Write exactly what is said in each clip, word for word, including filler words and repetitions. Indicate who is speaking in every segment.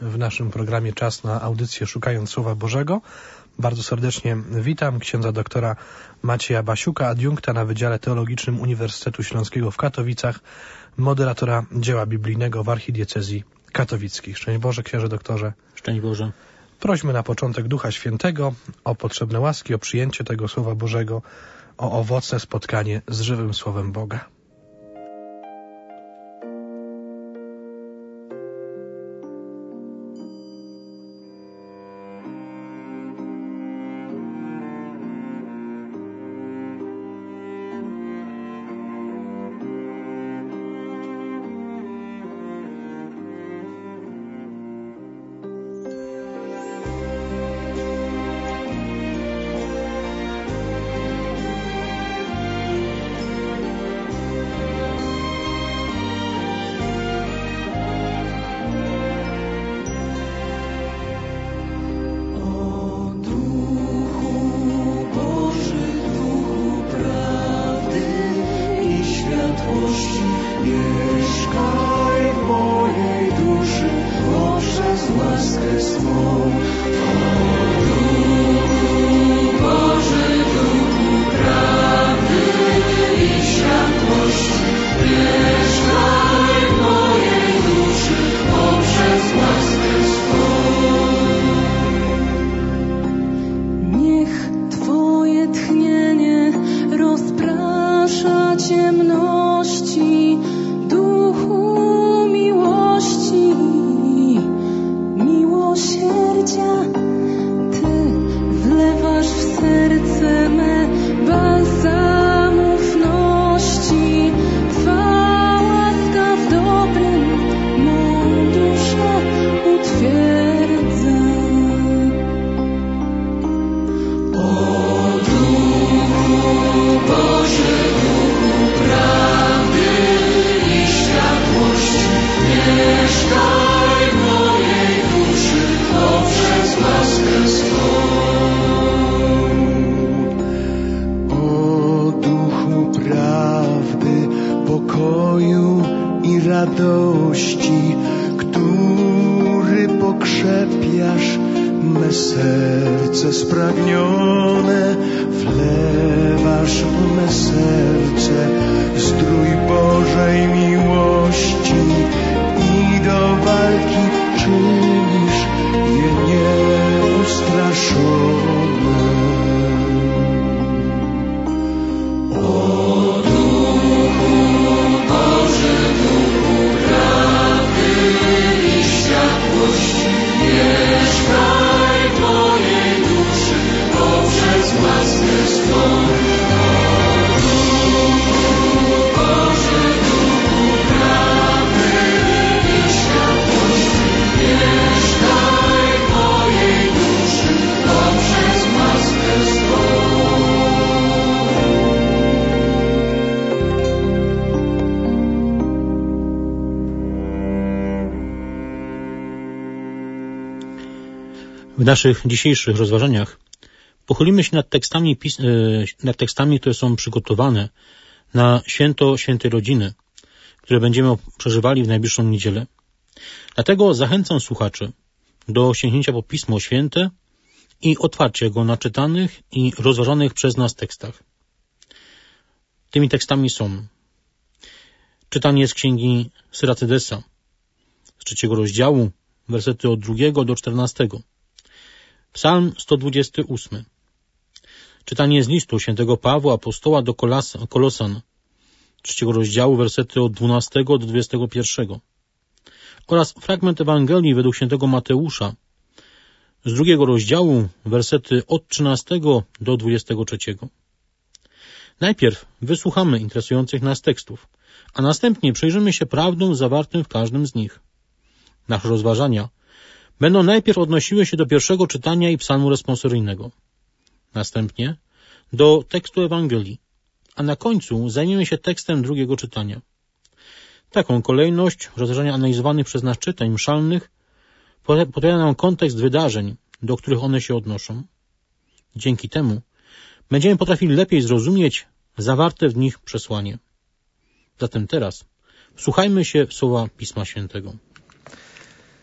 Speaker 1: w naszym programie Czas na audycję Szukając Słowa Bożego. Bardzo serdecznie witam księdza doktora Macieja Basiuka, adiunkta na Wydziale Teologicznym Uniwersytetu Śląskiego w Katowicach, moderatora dzieła biblijnego w archidiecezji katowickich. Szczęść Boże, księże doktorze.
Speaker 2: Szczęść Boże.
Speaker 1: Prośmy na początek Ducha Świętego o potrzebne łaski, o przyjęcie tego Słowa Bożego, o owocne spotkanie z żywym Słowem Boga.
Speaker 2: W naszych dzisiejszych rozważaniach pochylimy się nad tekstami, nad tekstami, które są przygotowane na święto Świętej Rodziny, które będziemy przeżywali w najbliższą niedzielę. Dlatego zachęcam słuchaczy do sięgnięcia po Pismo Święte i otwarcia go na czytanych i rozważanych przez nas tekstach. Tymi tekstami są czytanie z księgi Syracydesa z trzeciego rozdziału, wersety od drugiego do czternastego. Psalm sto dwudziesty ósmy. Czytanie z listu świętego Pawła apostoła do Kolosan, trzeciego rozdziału, wersety od dwunastego do dwudziestego pierwszego. Oraz fragment Ewangelii według świętego Mateusza z drugiego rozdziału, wersety od trzynastego do dwudziestego trzeciego. Najpierw wysłuchamy interesujących nas tekstów, a następnie przyjrzymy się prawdom zawartym w każdym z nich. Nasze rozważania będą najpierw odnosiły się do pierwszego czytania i psalmu responsoryjnego, następnie do tekstu Ewangelii, a na końcu zajmiemy się tekstem drugiego czytania. Taką kolejność rozważania analizowanych przez nas czytań mszalnych podpowiada nam kontekst wydarzeń, do których one się odnoszą. Dzięki temu będziemy potrafili lepiej zrozumieć zawarte w nich przesłanie. Zatem teraz wsłuchajmy się w słowa Pisma Świętego.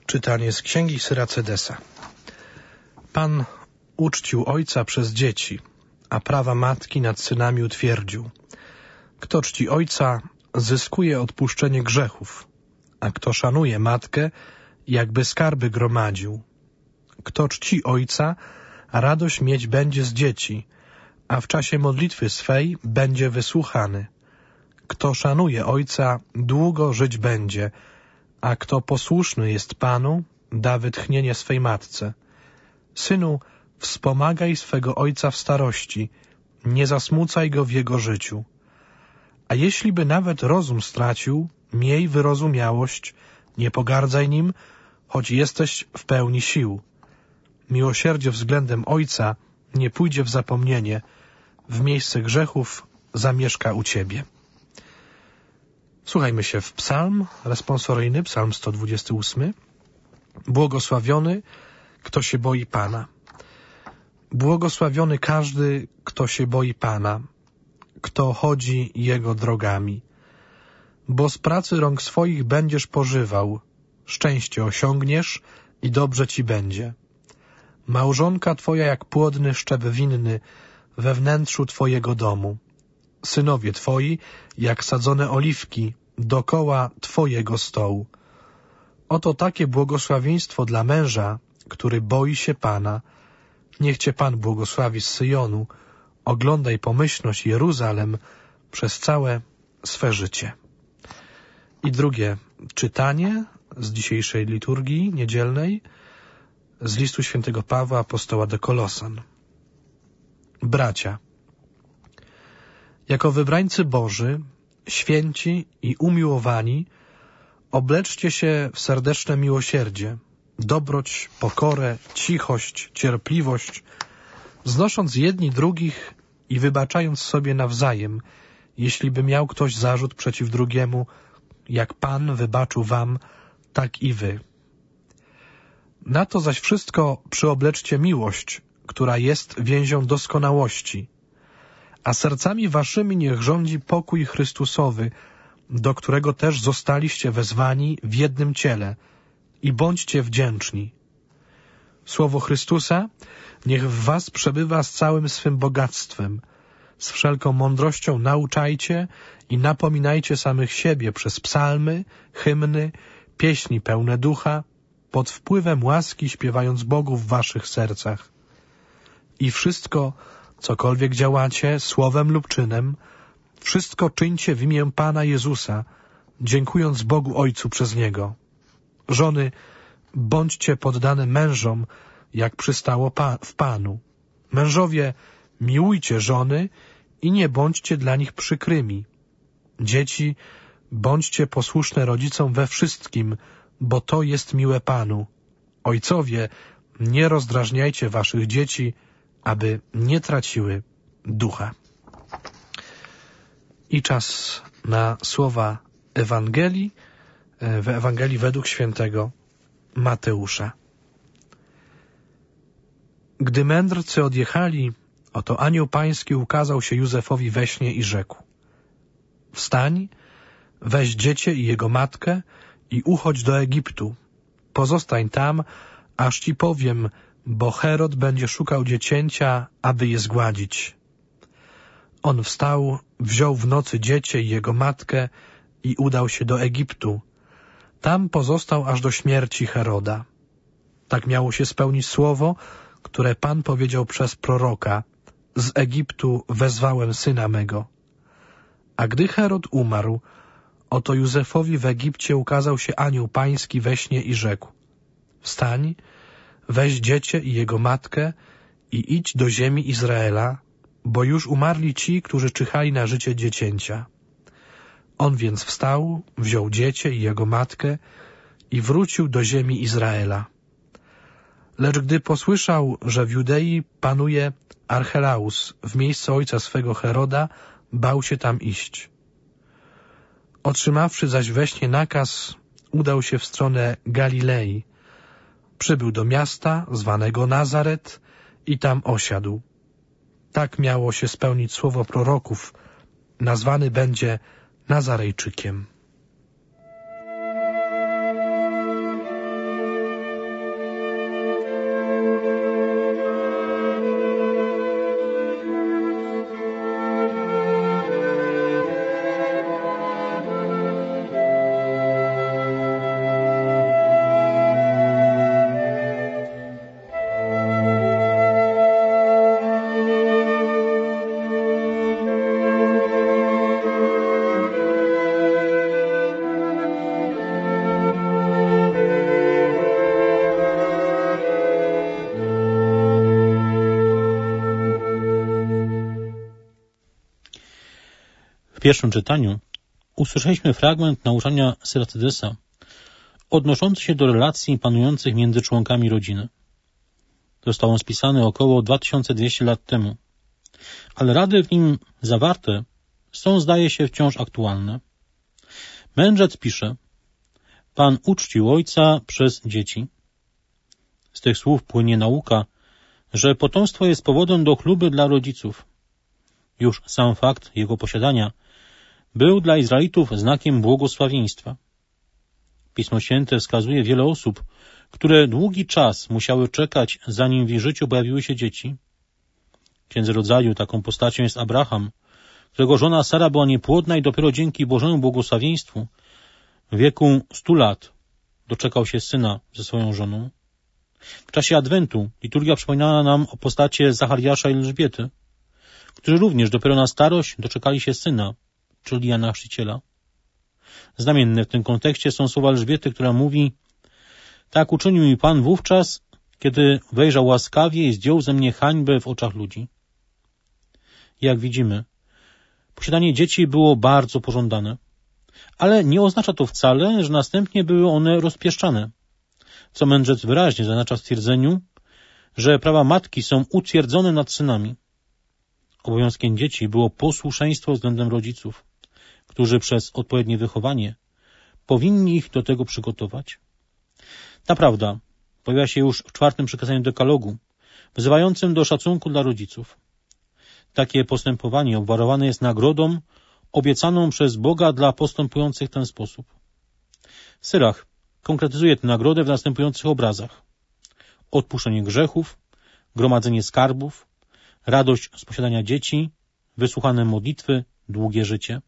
Speaker 1: Czytanie z Księgi Syracydesa. Pan uczcił ojca przez dzieci, a prawa matki nad synami utwierdził. Kto czci ojca, zyskuje odpuszczenie grzechów, a kto szanuje matkę, jakby skarby gromadził. Kto czci ojca, radość mieć będzie z dzieci, a w czasie modlitwy swej będzie wysłuchany. Kto szanuje ojca, długo żyć będzie, a kto posłuszny jest Panu, da wytchnienie swej matce. Synu, wspomagaj swego ojca w starości, nie zasmucaj go w jego życiu. A jeśli by nawet rozum stracił, miej wyrozumiałość, nie pogardzaj nim, choć jesteś w pełni sił. Miłosierdzie względem ojca nie pójdzie w zapomnienie, w miejsce grzechów zamieszka u ciebie. Słuchajmy się w psalm responsoryjny, psalm sto dwudziesty ósmy. Błogosławiony, kto się boi Pana. Błogosławiony każdy, kto się boi Pana, kto chodzi Jego drogami. Bo z pracy rąk swoich będziesz pożywał, szczęście osiągniesz i dobrze ci będzie. Małżonka twoja jak płodny szczep winny we wnętrzu twojego domu. Synowie twoi jak sadzone oliwki dokoła twojego stołu. Oto takie błogosławieństwo dla męża, który boi się Pana. Niech cię Pan błogosławi z Syjonu. Oglądaj pomyślność Jeruzalem przez całe swe życie. I drugie czytanie z dzisiejszej liturgii niedzielnej z listu świętego Pawła apostoła do Kolosan. Bracia, jako wybrańcy Boży, święci i umiłowani, obleczcie się w serdeczne miłosierdzie, dobroć, pokorę, cichość, cierpliwość, znosząc jedni drugich i wybaczając sobie nawzajem, jeśli by miał ktoś zarzut przeciw drugiemu, jak Pan wybaczył wam, tak i wy. Na to zaś wszystko przyobleczcie miłość, która jest więzią doskonałości, a sercami waszymi niech rządzi pokój Chrystusowy, do którego też zostaliście wezwani w jednym ciele, i bądźcie wdzięczni. Słowo Chrystusa niech w was przebywa z całym swym bogactwem. Z wszelką mądrością nauczajcie i napominajcie samych siebie przez psalmy, hymny, pieśni pełne ducha, pod wpływem łaski śpiewając Bogu w waszych sercach. I wszystko, cokolwiek działacie, słowem lub czynem, wszystko czyńcie w imię Pana Jezusa, dziękując Bogu Ojcu przez Niego. Żony, bądźcie poddane mężom, jak przystało pa- w Panu. Mężowie, miłujcie żony i nie bądźcie dla nich przykrymi. Dzieci, bądźcie posłuszne rodzicom we wszystkim, bo to jest miłe Panu. Ojcowie, nie rozdrażniajcie waszych dzieci, aby nie traciły ducha. I czas na słowa Ewangelii, w Ewangelii według świętego Mateusza. Gdy mędrcy odjechali, oto anioł pański ukazał się Józefowi we śnie i rzekł: Wstań, weź dziecię i jego matkę i uchodź do Egiptu. Pozostań tam, aż ci powiem, bo Herod będzie szukał dziecięcia, aby je zgładzić. On wstał, wziął w nocy dziecię i jego matkę i udał się do Egiptu. Tam pozostał aż do śmierci Heroda. Tak miało się spełnić słowo, które Pan powiedział przez proroka: z Egiptu wezwałem syna mego. A gdy Herod umarł, oto Józefowi w Egipcie ukazał się anioł pański we śnie i rzekł: Wstań, weź dziecię i jego matkę i idź do ziemi Izraela, bo już umarli ci, którzy czyhali na życie dziecięcia. On więc wstał, wziął dziecię i jego matkę i wrócił do ziemi Izraela. Lecz gdy posłyszał, że w Judei panuje Archelaus w miejscu ojca swego Heroda, bał się tam iść. Otrzymawszy zaś we śnie nakaz, udał się w stronę Galilei. Przybył do miasta zwanego Nazaret i tam osiadł. Tak miało się spełnić słowo proroków: nazwany będzie Nazarejczykiem.
Speaker 2: W pierwszym czytaniu usłyszeliśmy fragment nauczania Syratydesa odnoszący się do relacji panujących między członkami rodziny. Został on spisany około dwa tysiące dwieście lat temu, ale rady w nim zawarte są, zdaje się, wciąż aktualne. Mędrzec pisze: Pan uczcił ojca przez dzieci. Z tych słów płynie nauka, że potomstwo jest powodem do chluby dla rodziców. Już sam fakt jego posiadania był dla Izraelitów znakiem błogosławieństwa. Pismo Święte wskazuje wiele osób, które długi czas musiały czekać, zanim w ich życiu pojawiły się dzieci. W Księdze Rodzaju taką postacią jest Abraham, którego żona Sara była niepłodna i dopiero dzięki Bożemu błogosławieństwu w wieku stu lat doczekał się syna ze swoją żoną. W czasie Adwentu liturgia przypominała nam o postacie Zachariasza i Elżbiety, którzy również dopiero na starość doczekali się syna, czyli Jana Chrzciciela. Znamienne w tym kontekście są słowa Elżbiety, która mówi: tak uczynił mi Pan wówczas, kiedy wejrzał łaskawie i zdjął ze mnie hańbę w oczach ludzi. Jak widzimy, posiadanie dzieci było bardzo pożądane, ale nie oznacza to wcale, że następnie były one rozpieszczane, co mędrzec wyraźnie zaznacza w stwierdzeniu, że prawa matki są utwierdzone nad synami. Obowiązkiem dzieci było posłuszeństwo względem rodziców, którzy przez odpowiednie wychowanie powinni ich do tego przygotować. Ta prawda pojawia się już w czwartym przykazaniu dekalogu, wzywającym do szacunku dla rodziców. Takie postępowanie obwarowane jest nagrodą obiecaną przez Boga dla postępujących w ten sposób. Syrach konkretyzuje tę nagrodę w następujących obrazach: odpuszczenie grzechów, gromadzenie skarbów, radość z posiadania dzieci, wysłuchane modlitwy, długie życie.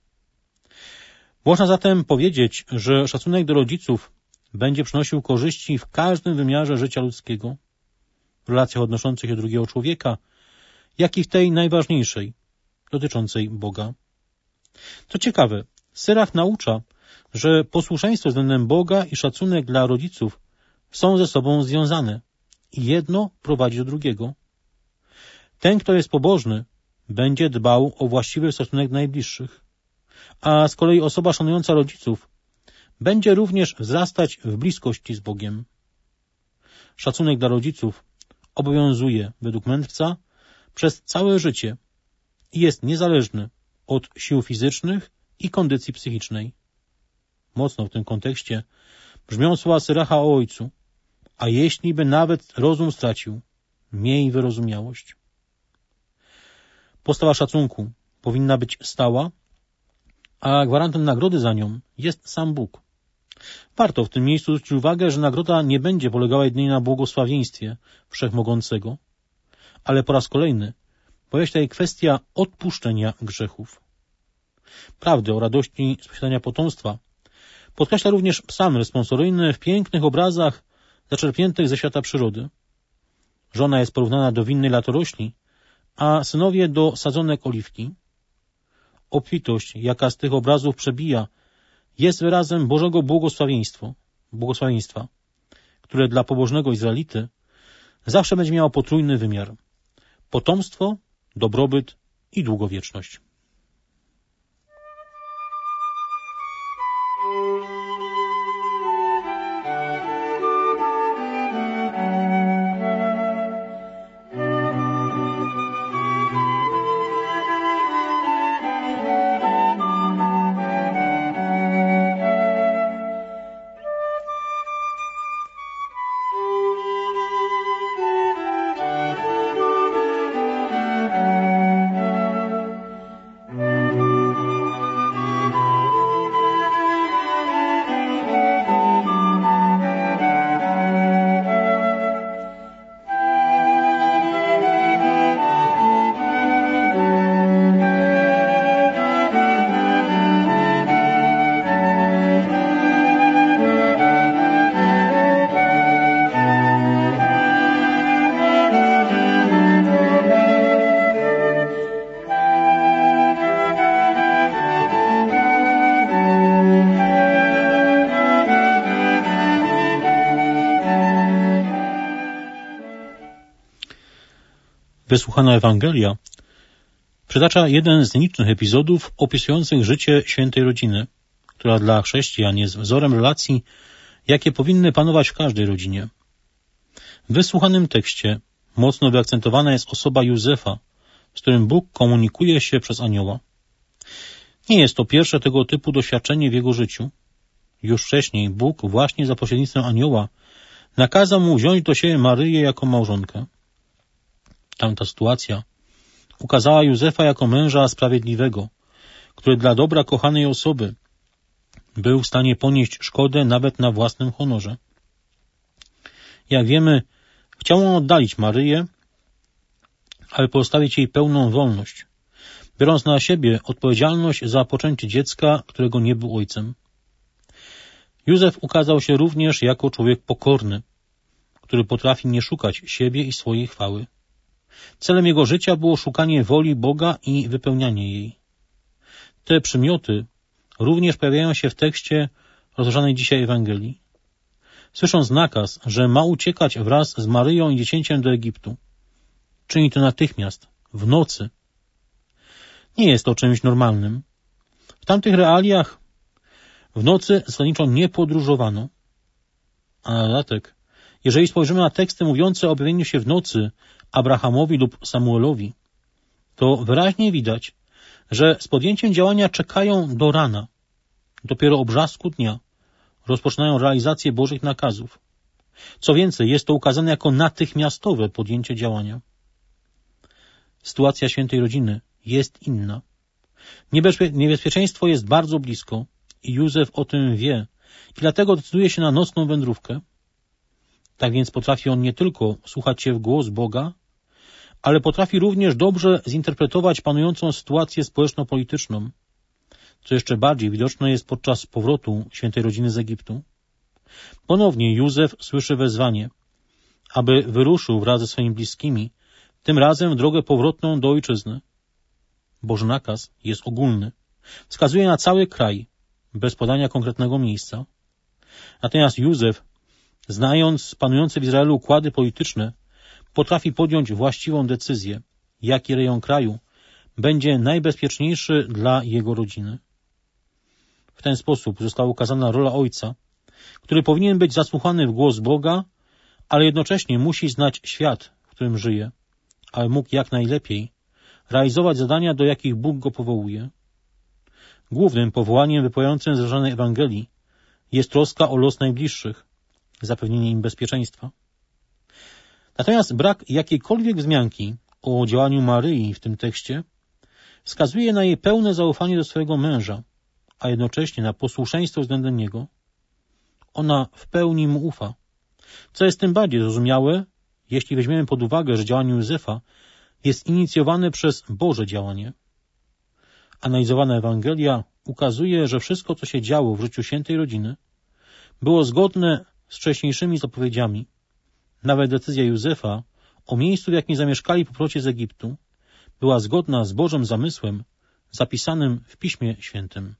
Speaker 2: Można zatem powiedzieć, że szacunek do rodziców będzie przynosił korzyści w każdym wymiarze życia ludzkiego, w relacjach odnoszących się do drugiego człowieka, jak i w tej najważniejszej, dotyczącej Boga. Co ciekawe, Syrach naucza, że posłuszeństwo względem Boga i szacunek dla rodziców są ze sobą związane i jedno prowadzi do drugiego. Ten, kto jest pobożny, będzie dbał o właściwy stosunek do najbliższych, a z kolei osoba szanująca rodziców będzie również wzrastać w bliskości z Bogiem. Szacunek dla rodziców obowiązuje, według mędrca, przez całe życie i jest niezależny od sił fizycznych i kondycji psychicznej. Mocno w tym kontekście brzmią słowa Syracha o ojcu: a jeśli by nawet rozum stracił, miej wyrozumiałość. Postawa szacunku powinna być stała, a gwarantem nagrody za nią jest sam Bóg. Warto w tym miejscu zwrócić uwagę, że nagroda nie będzie polegała jedynie na błogosławieństwie Wszechmogącego, ale po raz kolejny pojawia się tutaj kwestia odpuszczenia grzechów. Prawdę o radości z posiadania potomstwa podkreśla również psalm responsoryjny w pięknych obrazach zaczerpniętych ze świata przyrody. Żona jest porównana do winnej latorośli, a synowie do sadzonek oliwki. Obfitość, jaka z tych obrazów przebija, jest wyrazem Bożego błogosławieństwa, błogosławieństwa, które dla pobożnego Izraelity zawsze będzie miało potrójny wymiar: potomstwo, dobrobyt i długowieczność. Wysłuchana Ewangelia Przytacza jeden z nielicznych epizodów opisujących życie świętej rodziny, która dla chrześcijan jest wzorem relacji, jakie powinny panować w każdej rodzinie. W wysłuchanym tekście mocno wyakcentowana jest osoba Józefa, z którym Bóg komunikuje się przez anioła. Nie jest to pierwsze tego typu doświadczenie w jego życiu. Już wcześniej Bóg właśnie za pośrednictwem anioła nakazał mu wziąć do siebie Maryję jako małżonkę. Tamta sytuacja ukazała Józefa jako męża sprawiedliwego, który dla dobra kochanej osoby był w stanie ponieść szkodę nawet na własnym honorze. Jak wiemy, chciał on oddalić Maryję, ale pozostawić jej pełną wolność, biorąc na siebie odpowiedzialność za poczęcie dziecka, którego nie był ojcem. Józef ukazał się również jako człowiek pokorny, który potrafi nie szukać siebie i swojej chwały. Celem jego życia było szukanie woli Boga i wypełnianie jej. Te przymioty również pojawiają się w tekście rozważanej dzisiaj Ewangelii. Słysząc nakaz, że ma uciekać wraz z Maryją i dziecięciem do Egiptu, czyni to natychmiast, w nocy. Nie jest to czymś normalnym. W tamtych realiach w nocy zasadniczo nie podróżowano. A na dodatek, jeżeli spojrzymy na teksty mówiące o objawieniu się w nocy Abrahamowi lub Samuelowi, to wyraźnie widać, że z podjęciem działania czekają do rana. Dopiero o brzasku dnia rozpoczynają realizację Bożych nakazów. Co więcej, jest to ukazane jako natychmiastowe podjęcie działania. Sytuacja świętej rodziny jest inna. Niebezpie- niebezpieczeństwo jest bardzo blisko i Józef o tym wie i dlatego decyduje się na nocną wędrówkę. Tak więc potrafi on nie tylko słuchać się w głos Boga, ale potrafi również dobrze zinterpretować panującą sytuację społeczno-polityczną, co jeszcze bardziej widoczne jest podczas powrotu świętej rodziny z Egiptu. Ponownie Józef słyszy wezwanie, aby wyruszył wraz ze swoimi bliskimi, tym razem w drogę powrotną do ojczyzny. Boży nakaz jest ogólny. Wskazuje na cały kraj, bez podania konkretnego miejsca. Natomiast Józef, znając panujące w Izraelu układy polityczne, potrafi podjąć właściwą decyzję, jaki rejon kraju będzie najbezpieczniejszy dla jego rodziny. W ten sposób została ukazana rola ojca, który powinien być zasłuchany w głos Boga, ale jednocześnie musi znać świat, w którym żyje, aby mógł jak najlepiej realizować zadania, do jakich Bóg go powołuje. Głównym powołaniem wypływającym z rozważanej Ewangelii jest troska o los najbliższych, zapewnienie im bezpieczeństwa. Natomiast brak jakiejkolwiek wzmianki o działaniu Maryi w tym tekście wskazuje na jej pełne zaufanie do swojego męża, a jednocześnie na posłuszeństwo względem niego. Ona w pełni mu ufa, co jest tym bardziej zrozumiałe, jeśli weźmiemy pod uwagę, że działanie Józefa jest inicjowane przez Boże działanie. Analizowana Ewangelia ukazuje, że wszystko, co się działo w życiu świętej rodziny, było zgodne z wcześniejszymi zapowiedziami. Nawet decyzja Józefa o miejscu, w jakim zamieszkali po powrocie z Egiptu, była zgodna z Bożym zamysłem zapisanym w Piśmie Świętym.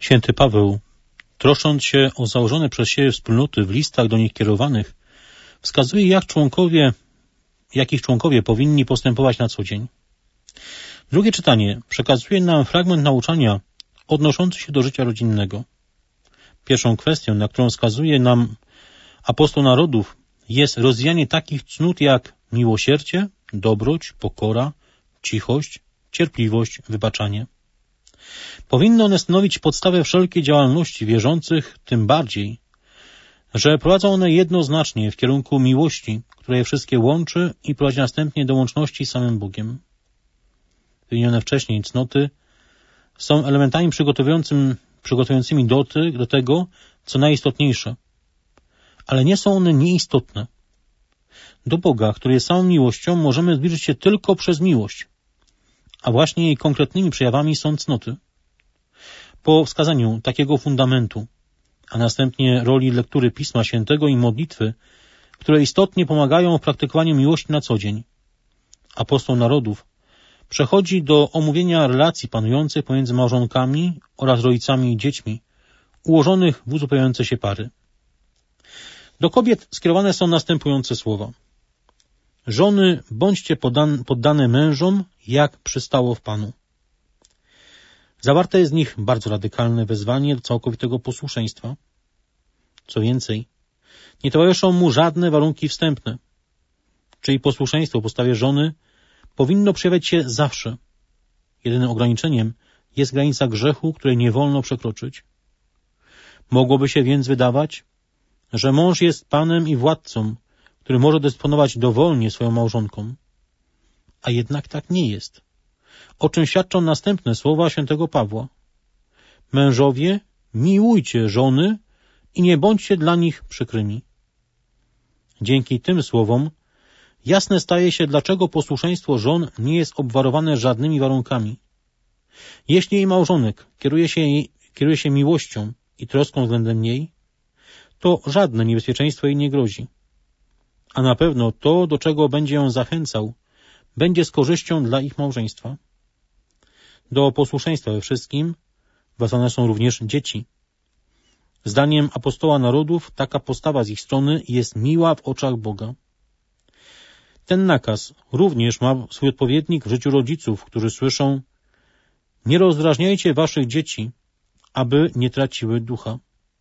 Speaker 2: Święty Paweł, trosząc się o założone przez siebie wspólnoty w listach do nich kierowanych, wskazuje, jak członkowie, jakich członkowie powinni postępować na co dzień. Drugie czytanie przekazuje nam fragment nauczania odnoszący się do życia rodzinnego. Pierwszą kwestią, na którą wskazuje nam apostoł narodów, jest rozwijanie takich cnót jak miłosierdzie, dobroć, pokora, cichość, cierpliwość, wybaczanie. Powinny one stanowić podstawę wszelkiej działalności wierzących, tym bardziej, że prowadzą one jednoznacznie w kierunku miłości, która je wszystkie łączy i prowadzi następnie do łączności z samym Bogiem. Wymienione wcześniej cnoty są elementami przygotowującym, przygotowującymi do, ty, do tego, co najistotniejsze, ale nie są one nieistotne. Do Boga, który jest samą miłością, możemy zbliżyć się tylko przez miłość, a właśnie jej konkretnymi przejawami są cnoty. Po wskazaniu takiego fundamentu, a następnie roli lektury Pisma Świętego i modlitwy, które istotnie pomagają w praktykowaniu miłości na co dzień, apostoł narodów przechodzi do omówienia relacji panujących pomiędzy małżonkami oraz rodzicami i dziećmi, ułożonych w uzupełniające się pary. Do kobiet skierowane są następujące słowa. Żony, bądźcie poddan- poddane mężom, jak przystało w Panu. Zawarte jest w nich bardzo radykalne wezwanie do całkowitego posłuszeństwa. Co więcej, nie towarzyszą mu żadne warunki wstępne, czyli posłuszeństwo w postawie żony powinno przejawiać się zawsze. Jedynym ograniczeniem jest granica grzechu, której nie wolno przekroczyć. Mogłoby się więc wydawać, że mąż jest panem i władcą, który może dysponować dowolnie swoją małżonką. A jednak tak nie jest, o czym świadczą następne słowa świętego Pawła. Mężowie, miłujcie żony i nie bądźcie dla nich przykrymi. Dzięki tym słowom jasne staje się, dlaczego posłuszeństwo żon nie jest obwarowane żadnymi warunkami. Jeśli jej małżonek kieruje się, jej, kieruje się miłością i troską względem niej, to żadne niebezpieczeństwo jej nie grozi. A na pewno to, do czego będzie ją zachęcał, będzie z korzyścią dla ich małżeństwa. Do posłuszeństwa we wszystkim wezwane są również dzieci. Zdaniem apostoła narodów taka postawa z ich strony jest miła w oczach Boga. Ten nakaz również ma swój odpowiednik w życiu rodziców, którzy słyszą: nie rozdrażniajcie waszych dzieci, aby nie traciły ducha.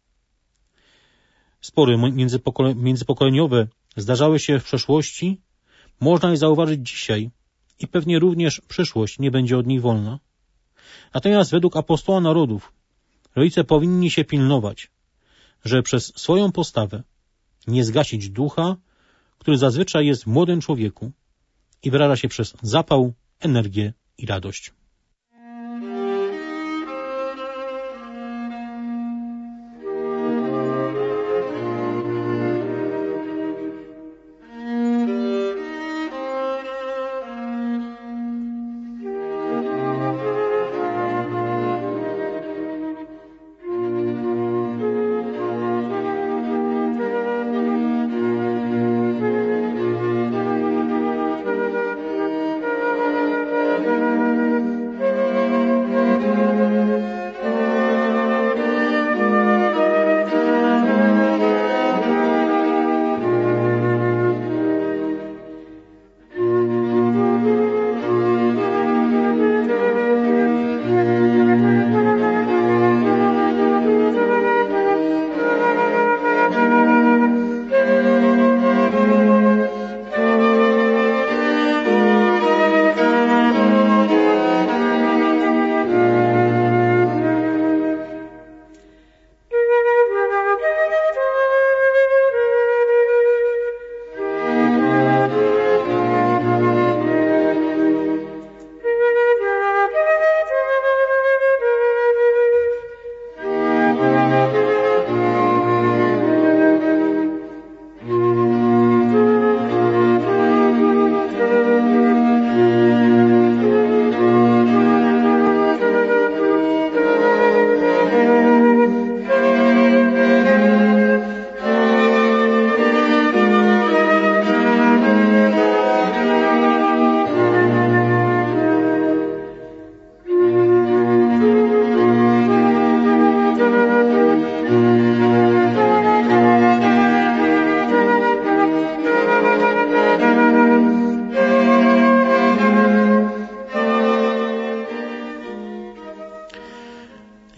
Speaker 2: Spory międzypokole- międzypokoleniowe zdarzały się w przeszłości, można je zauważyć dzisiaj i pewnie również przyszłość nie będzie od nich wolna. Natomiast według apostoła narodów rodzice powinni się pilnować, że przez swoją postawę nie zgasić ducha, który zazwyczaj jest w młodym człowieku i wyraża się przez zapał, energię i radość.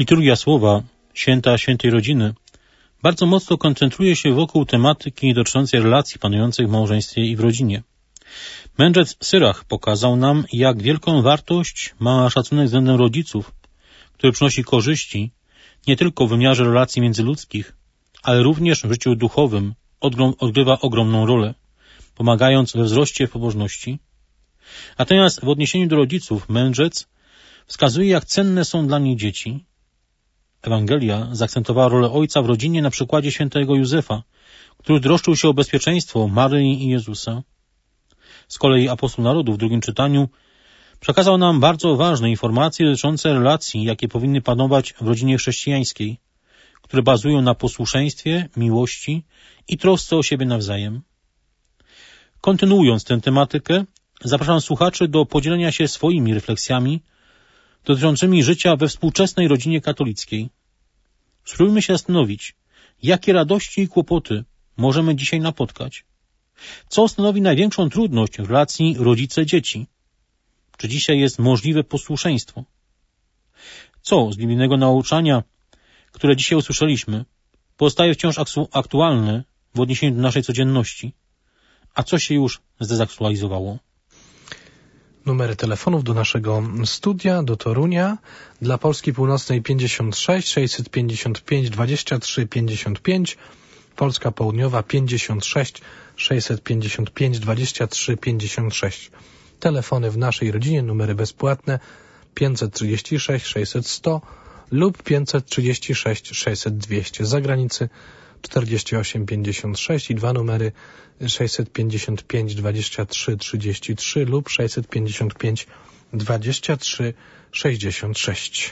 Speaker 2: Liturgia Słowa, święta świętej rodziny, bardzo mocno koncentruje się wokół tematyki dotyczącej relacji panujących w małżeństwie i w rodzinie. Mędrzec Syrach pokazał nam, jak wielką wartość ma szacunek względem rodziców, który przynosi korzyści nie tylko w wymiarze relacji międzyludzkich, ale również w życiu duchowym odgrywa ogromną rolę, pomagając we wzroście w pobożności. Natomiast w odniesieniu do rodziców mędrzec wskazuje, jak cenne są dla nich dzieci. Ewangelia zaakcentowała rolę ojca w rodzinie na przykładzie świętego Józefa, który troszczył się o bezpieczeństwo Maryi i Jezusa. Z kolei apostoł narodu w drugim czytaniu przekazał nam bardzo ważne informacje dotyczące relacji, jakie powinny panować w rodzinie chrześcijańskiej, które bazują na posłuszeństwie, miłości i trosce o siebie nawzajem. Kontynuując tę tematykę, zapraszam słuchaczy do podzielenia się swoimi refleksjami dotyczącymi życia we współczesnej rodzinie katolickiej. Spróbujmy się zastanowić, jakie radości i kłopoty możemy dzisiaj napotkać. Co stanowi największą trudność w relacji rodzice-dzieci? Czy dzisiaj jest możliwe posłuszeństwo? Co z biblijnego nauczania, które dzisiaj usłyszeliśmy, pozostaje wciąż aktualne w odniesieniu do naszej codzienności? A co się już zdezaktualizowało?
Speaker 1: Numery telefonów do naszego studia, do Torunia, dla Polski Północnej pięćdziesiąt sześć sześćset pięćdziesiąt pięć dwadzieścia trzy pięćdziesiąt pięć, Polska Południowa pięćdziesiąt sześć sześćset pięćdziesiąt pięć dwadzieścia trzy pięćdziesiąt sześć. Telefony w naszej rodzinie, numery bezpłatne pięćset trzydzieści sześć sześćset sto lub pięćset trzydzieści sześć sześćset dwieście. Z zagranicy czterdzieści osiem pięćdziesiąt sześć i dwa numery sześćset pięćdziesiąt pięć dwadzieścia trzy trzydzieści trzy lub sześćset pięćdziesiąt pięć dwadzieścia trzy sześćdziesiąt sześć.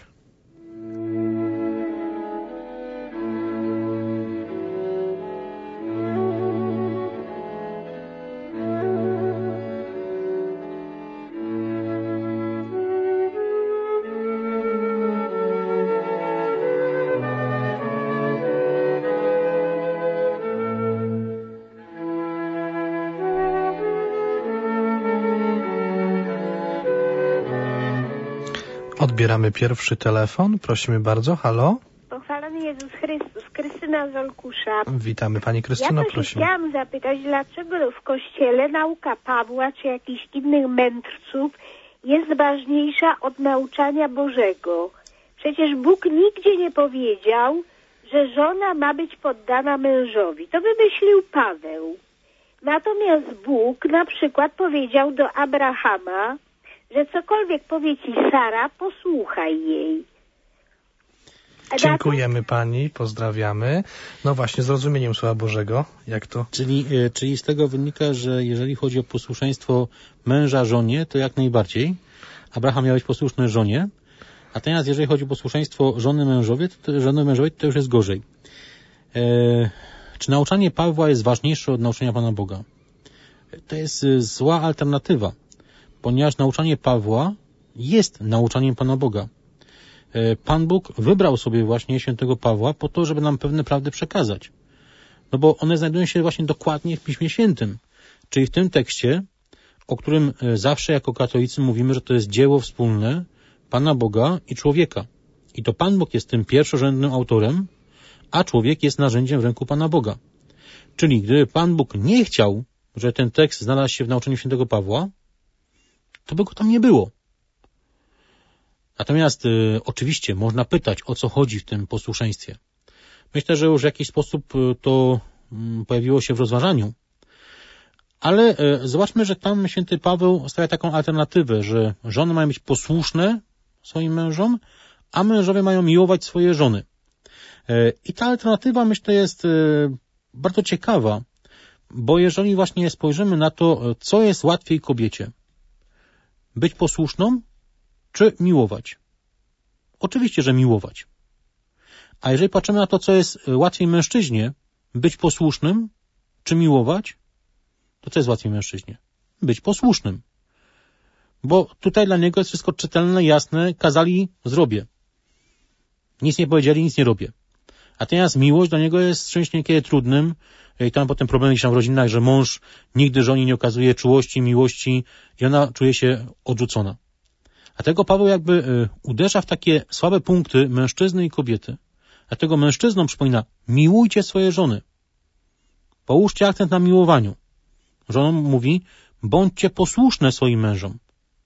Speaker 1: Odbieramy pierwszy telefon. Prosimy bardzo. Halo?
Speaker 3: Pochwalony Jezus Chrystus. Krystyna z Olkusza.
Speaker 1: Witamy Pani Krystyno,
Speaker 3: ja
Speaker 1: prosimy.
Speaker 3: Chciałam zapytać, dlaczego w Kościele nauka Pawła czy jakichś innych mędrców jest ważniejsza od nauczania Bożego? Przecież Bóg nigdzie nie powiedział, że żona ma być poddana mężowi. To wymyślił Paweł. Natomiast Bóg na przykład powiedział do Abrahama, że cokolwiek powie ci Sara, posłuchaj jej.
Speaker 1: Dziękujemy Pani, pozdrawiamy. No właśnie, zrozumieniem Słowa Bożego, jak to?
Speaker 2: Czyli, czyli z tego wynika, że jeżeli chodzi o posłuszeństwo męża żonie, to jak najbardziej. Abraham miał być posłuszny żonie, natomiast jeżeli chodzi o posłuszeństwo żony mężowi, to, żony mężowi, to już jest gorzej. E, czy nauczanie Pawła jest ważniejsze od nauczania Pana Boga? To jest zła alternatywa, ponieważ nauczanie Pawła jest nauczaniem Pana Boga. Pan Bóg wybrał sobie właśnie świętego Pawła po to, żeby nam pewne prawdy przekazać. No bo one znajdują się właśnie dokładnie w Piśmie Świętym, czyli w tym tekście, o którym zawsze jako katolicy mówimy, że to jest dzieło wspólne Pana Boga i człowieka. I to Pan Bóg jest tym pierwszorzędnym autorem, a człowiek jest narzędziem w ręku Pana Boga. Czyli gdyby Pan Bóg nie chciał, że ten tekst znalazł się w nauczaniu świętego Pawła, to by go tam nie było. Natomiast y, oczywiście można pytać, o co chodzi w tym posłuszeństwie. Myślę, że już w jakiś sposób y, to y, pojawiło się w rozważaniu. Ale y, zobaczmy, że tam święty Paweł stawia taką alternatywę, że żony mają być posłuszne swoim mężom, a mężowie mają miłować swoje żony. Y, I ta alternatywa, myślę, jest y, bardzo ciekawa, bo jeżeli właśnie spojrzymy na to, co jest łatwiej kobiecie, być posłuszną, czy miłować? Oczywiście, że miłować. A jeżeli patrzymy na to, co jest łatwiej mężczyźnie, być posłusznym, czy miłować, to co jest łatwiej mężczyźnie? Być posłusznym. Bo tutaj dla niego jest wszystko czytelne, jasne, kazali, zrobię. Nic nie powiedzieli, nic nie robię. Natomiast miłość dla niego jest czymś niekiedy trudnym i tam potem problemy gdzieś tam w rodzinach, że mąż nigdy żonie nie okazuje czułości, miłości i ona czuje się odrzucona. A tego Paweł jakby uderza w takie słabe punkty mężczyzny i kobiety. Dlatego mężczyznom przypomina, miłujcie swoje żony. Połóżcie akcent na miłowaniu. Żonom mówi, bądźcie posłuszne swoim mężom.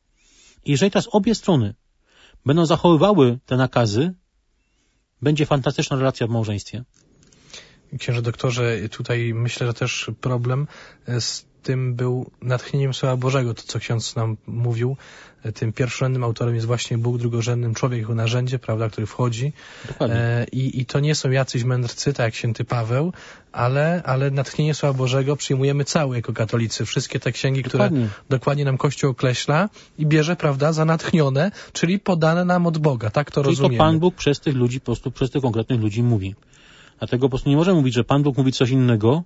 Speaker 2: I jeżeli teraz obie strony będą zachowywały te nakazy, będzie fantastyczna relacja w małżeństwie.
Speaker 1: Księże doktorze, tutaj myślę, że też problem z tym był natchnieniem Słowa Bożego. To, co ksiądz nam mówił, tym pierwszorzędnym autorem jest właśnie Bóg, drugorzędnym człowiek jako narzędzie, prawda, który wchodzi. E, i, I to nie są jacyś mędrcy, tak jak święty Paweł, ale, ale natchnienie Słowa Bożego przyjmujemy całe jako katolicy. Wszystkie te księgi, dokładnie. które dokładnie nam Kościół określa i bierze, prawda, za natchnione, czyli podane nam od Boga. Tak to
Speaker 2: czyli
Speaker 1: rozumiemy.
Speaker 2: To Pan Bóg przez tych ludzi, po prostu przez tych konkretnych ludzi mówi. Dlatego po prostu nie możemy mówić, że Pan Bóg mówi coś innego,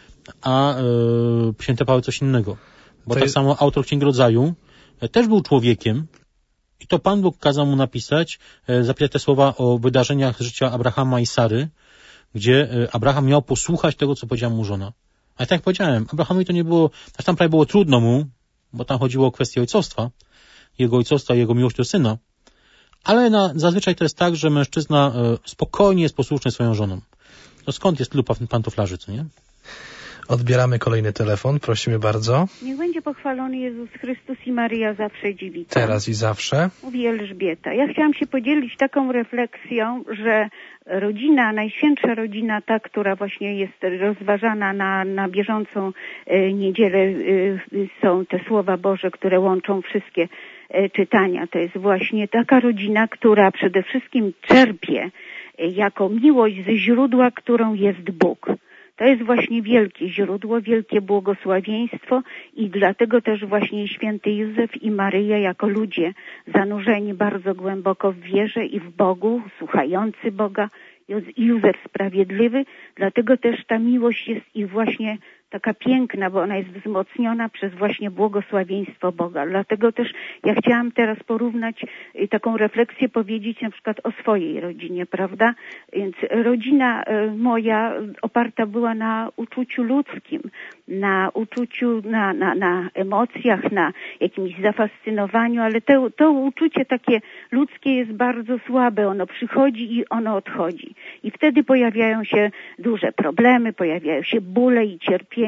Speaker 2: a yy, święty Paweł coś innego. Bo to tak jest... samo autor Księgi Rodzaju e, też był człowiekiem i to Pan Bóg kazał mu napisać, e, zapisać te słowa o wydarzeniach życia Abrahama i Sary, gdzie e, Abraham miał posłuchać tego, co powiedziała mu żona. Ale tak jak powiedziałem, Abrahamowi to nie było, aż tam prawie było trudno mu, bo tam chodziło o kwestię ojcostwa, jego ojcostwa i jego miłość do syna, ale na, zazwyczaj to jest tak, że mężczyzna e, spokojnie jest posłuszny swoją żoną. No skąd jest tylu pantoflarzy, co nie?
Speaker 1: Odbieramy kolejny telefon, prosimy bardzo.
Speaker 4: Niech będzie pochwalony Jezus Chrystus i Maryja zawsze dziewicą.
Speaker 1: Teraz i zawsze.
Speaker 4: Mówi Elżbieta. Ja chciałam się podzielić taką refleksją, że rodzina, najświętsza rodzina, ta, która właśnie jest rozważana na, na bieżącą e, niedzielę, e, są te słowa Boże, które łączą wszystkie e, czytania. To jest właśnie taka rodzina, która przede wszystkim czerpie e, jako miłość ze źródła, którą jest Bóg. To jest właśnie wielkie źródło, wielkie błogosławieństwo i dlatego też właśnie święty Józef i Maryja jako ludzie zanurzeni bardzo głęboko w wierze i w Bogu, słuchający Boga, Józef sprawiedliwy, dlatego też ta miłość jest ich właśnie taka piękna, bo ona jest wzmocniona przez właśnie błogosławieństwo Boga. Dlatego też ja chciałam teraz porównać i taką refleksję powiedzieć na przykład o swojej rodzinie, prawda? Więc rodzina moja oparta była na uczuciu ludzkim, na uczuciu, na, na, na emocjach, na jakimś zafascynowaniu, ale to, to uczucie takie ludzkie jest bardzo słabe. Ono przychodzi i ono odchodzi. I wtedy pojawiają się duże problemy, pojawiają się bóle i cierpienia,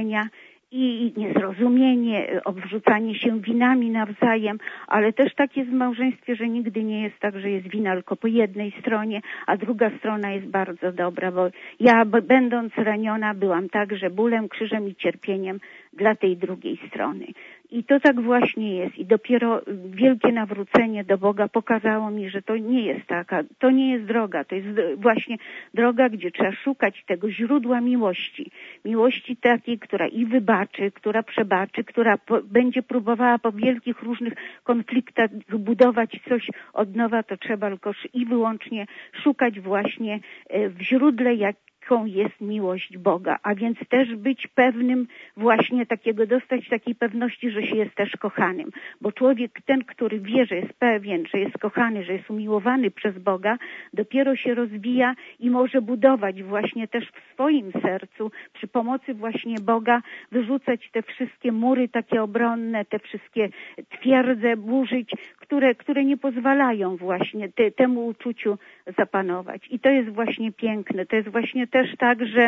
Speaker 4: i niezrozumienie, obrzucanie się winami nawzajem, ale też tak jest w małżeństwie, że nigdy nie jest tak, że jest wina tylko po jednej stronie, a druga strona jest bardzo dobra, bo ja będąc raniona byłam także bólem, krzyżem i cierpieniem dla tej drugiej strony. I to tak właśnie jest. I dopiero wielkie nawrócenie do Boga pokazało mi, że to nie jest taka, to nie jest droga. To jest właśnie droga, gdzie trzeba szukać tego źródła miłości. Miłości takiej, która i wybaczy, która przebaczy, która po, będzie próbowała po wielkich różnych konfliktach budować coś od nowa, to trzeba tylko i wyłącznie szukać właśnie w źródle, jak jaką jest miłość Boga, a więc też być pewnym właśnie takiego, dostać takiej pewności, że się jest też kochanym, bo człowiek ten, który wie, że jest pewien, że jest kochany, że jest umiłowany przez Boga, dopiero się rozwija i może budować właśnie też w swoim sercu, przy pomocy właśnie Boga, wyrzucać te wszystkie mury takie obronne, te wszystkie twierdze burzyć, które, które nie pozwalają właśnie te, temu uczuciu zapanować. I to jest właśnie piękne, to jest właśnie też tak, że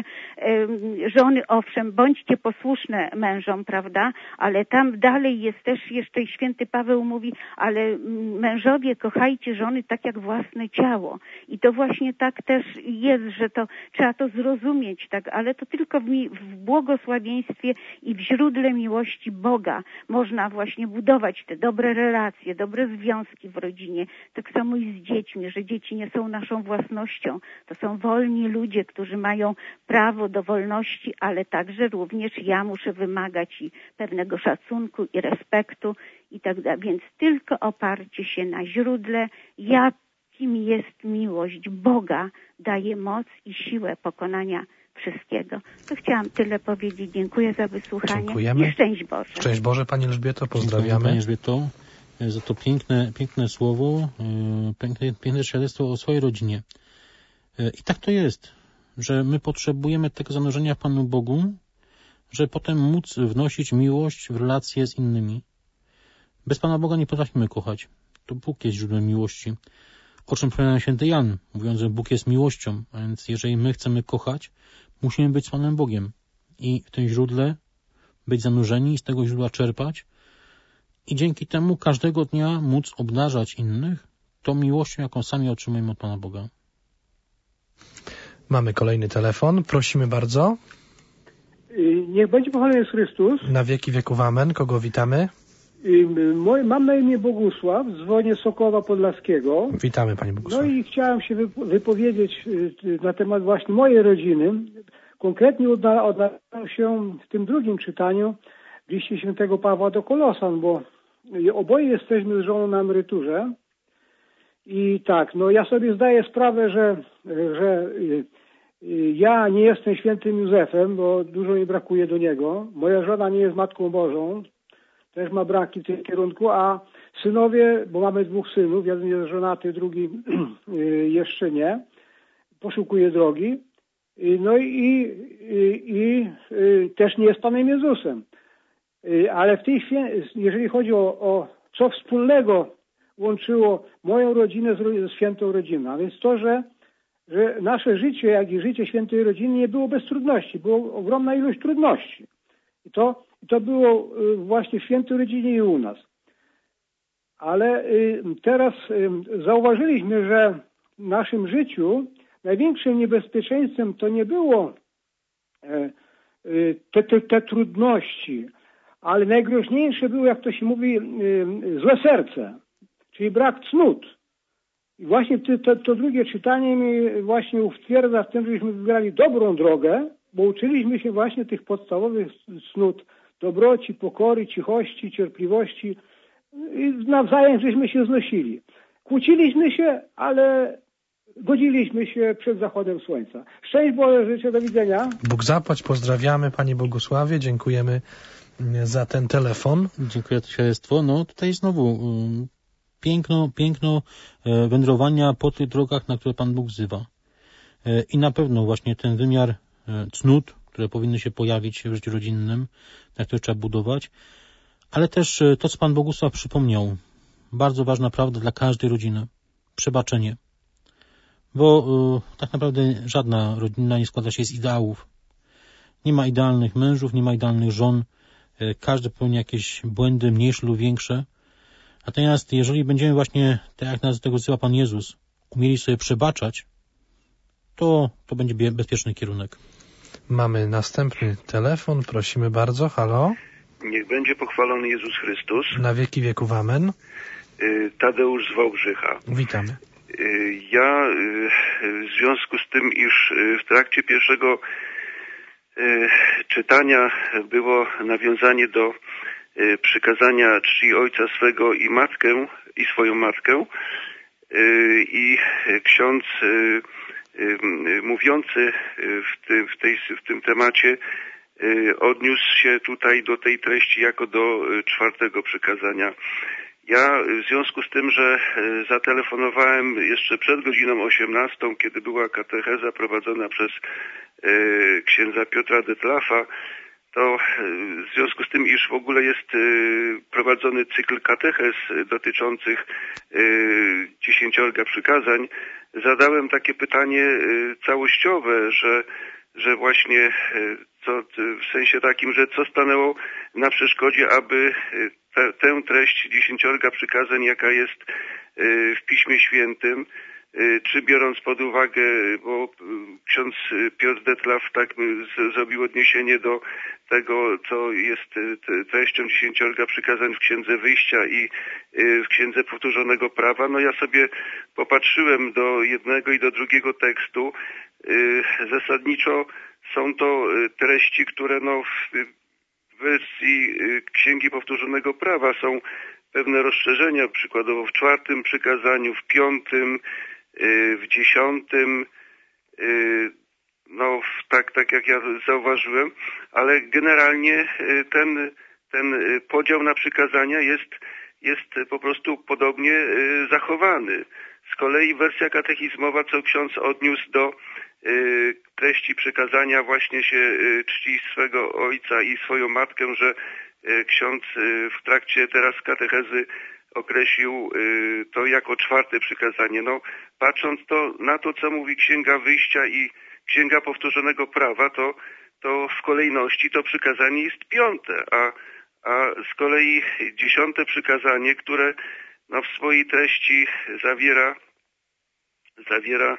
Speaker 4: y, żony, owszem, bądźcie posłuszne mężom, prawda, ale tam dalej jest też jeszcze święty Paweł mówi, ale mężowie, kochajcie żony tak jak własne ciało. I to właśnie tak też jest, że to trzeba to zrozumieć, tak, ale to tylko w, mi, w błogosławieństwie i w źródle miłości Boga można właśnie budować te dobre relacje, dobre związki w rodzinie. Tak samo i z dziećmi, że dzieci nie są naszą własnością. To są wolni ludzie, którzy mają prawo do wolności, ale także również ja muszę wymagać i pewnego szacunku i respektu i tak dalej. Więc tylko oparcie się na źródle, jakim jest miłość Boga, daje moc i siłę pokonania wszystkiego. To chciałam tyle powiedzieć. Dziękuję za wysłuchanie.
Speaker 1: Dziękujemy.
Speaker 4: I szczęść Boże.
Speaker 1: Szczęść Boże, Pani Elżbieto, pozdrawiamy.
Speaker 2: Dziękuję, Pani Elżbieto, za to piękne, piękne słowo, piękne, piękne świadectwo o swojej rodzinie. I tak to jest, że my potrzebujemy tego zanurzenia w Panu Bogu, żeby potem móc wnosić miłość w relacje z innymi. Bez Pana Boga nie potrafimy kochać. To Bóg jest źródłem miłości. O czym powiedział święty Jan, mówiąc, że Bóg jest miłością. A więc jeżeli my chcemy kochać, musimy być z Panem Bogiem. I w tym źródle być zanurzeni i z tego źródła czerpać. I dzięki temu każdego dnia móc obdarzać innych tą miłością, jaką sami otrzymujemy od Pana Boga.
Speaker 1: Mamy kolejny telefon. Prosimy bardzo.
Speaker 5: Niech będzie pochwalony Jezus Chrystus.
Speaker 1: Na wieki wieków amen. Kogo witamy?
Speaker 5: Mam na imię Bogusław, dzwonię z Sokoła Podlaskiego.
Speaker 1: Witamy, panie Bogusławie.
Speaker 5: No i chciałem się wypowiedzieć na temat właśnie mojej rodziny. Konkretnie odnalazłem się w tym drugim czytaniu w liście świętego Pawła do Kolosan, bo oboje jesteśmy z żoną na emeryturze. I tak, no ja sobie zdaję sprawę, że, że ja nie jestem świętym Józefem, bo dużo mi brakuje do niego. Moja żona nie jest Matką Bożą, też ma braki w tym kierunku, a synowie, bo mamy dwóch synów, jeden jest żonaty, drugi jeszcze nie, poszukuje drogi. No i, i, i, i też nie jest Panem Jezusem. Ale w tej chwili, jeżeli chodzi o, o co wspólnego łączyło moją rodzinę z, z świętą rodziną, a więc to, że, że nasze życie, jak i życie świętej rodziny nie było bez trudności, było ogromna ilość trudności. I to, i to było właśnie w świętej rodzinie i u nas. Ale teraz zauważyliśmy, że w naszym życiu największym niebezpieczeństwem to nie było te, te, te trudności, ale najgroźniejsze było, jak to się mówi, złe serce, czyli brak cnót. I właśnie to, to drugie czytanie mnie właśnie utwierdza w tym, żeśmy wybrali dobrą drogę, bo uczyliśmy się właśnie tych podstawowych cnót dobroci, pokory, cichości, cierpliwości i nawzajem żeśmy się znosili. Kłóciliśmy się, ale godziliśmy się przed zachodem słońca. Szczęść Boże, życzę, do widzenia.
Speaker 1: Bóg zapłać, pozdrawiamy panie Bogusławie, dziękujemy za ten telefon.
Speaker 2: Dziękuję za świadectwo. No tutaj znowu um, piękno, piękno e, wędrowania po tych drogach, na które Pan Bóg wzywa. E, I na pewno właśnie ten wymiar e, cnót, które powinny się pojawić w życiu rodzinnym, na które trzeba budować, ale też e, to, co Pan Bogusław przypomniał, bardzo ważna prawda dla każdej rodziny, przebaczenie. Bo e, tak naprawdę żadna rodzina nie składa się z ideałów. Nie ma idealnych mężów, nie ma idealnych żon, e, każdy popełnia jakieś błędy, mniejsze lub większe. Natomiast jeżeli będziemy właśnie, tak jak nas do tego wzywa Pan Jezus, umieli sobie przebaczać, to to będzie bezpieczny kierunek.
Speaker 1: Mamy następny telefon, prosimy bardzo, halo.
Speaker 6: Niech będzie pochwalony Jezus Chrystus.
Speaker 1: Na wieki wieków amen.
Speaker 6: Tadeusz z Wałbrzycha.
Speaker 1: Witamy.
Speaker 6: Ja w związku z tym, iż w trakcie pierwszego czytania było nawiązanie do przykazania czci ojca swego i matkę, i swoją matkę, i ksiądz mówiący w tym, w tej, w tym temacie odniósł się tutaj do tej treści jako do czwartego przykazania. Ja w związku z tym, że zatelefonowałem jeszcze przed godziną osiemnastą, kiedy była katecheza prowadzona przez księdza Piotra Detlafa, to w związku z tym, iż w ogóle jest prowadzony cykl katechez dotyczących dziesięciorga przykazań, zadałem takie pytanie całościowe, że, że właśnie co, w sensie takim, że co stanęło na przeszkodzie, aby te, tę treść dziesięciorga przykazań, jaka jest w Piśmie Świętym, czy biorąc pod uwagę, bo ksiądz Piotr Detlaf tak zrobił odniesienie do tego, co jest treścią dziesięciorga przykazań w Księdze Wyjścia i w Księdze Powtórzonego Prawa, no ja sobie popatrzyłem do jednego i do drugiego tekstu. Zasadniczo są to treści, które no w wersji Księgi Powtórzonego Prawa są pewne rozszerzenia, przykładowo w czwartym przykazaniu, w piątym, w dziesiątym, no tak, tak jak ja zauważyłem, ale generalnie ten, ten podział na przykazania jest, jest po prostu podobnie zachowany. Z kolei wersja katechizmowa, co ksiądz odniósł do treści przykazania, właśnie się czci swego ojca i swoją matkę, że ksiądz w trakcie teraz katechezy określił to jako czwarte przykazanie. No, patrząc to na to, co mówi Księga Wyjścia i Księga Powtórzonego Prawa, to, to w kolejności to przykazanie jest piąte, a, a z kolei dziesiąte przykazanie, które no, w swojej treści zawiera, zawiera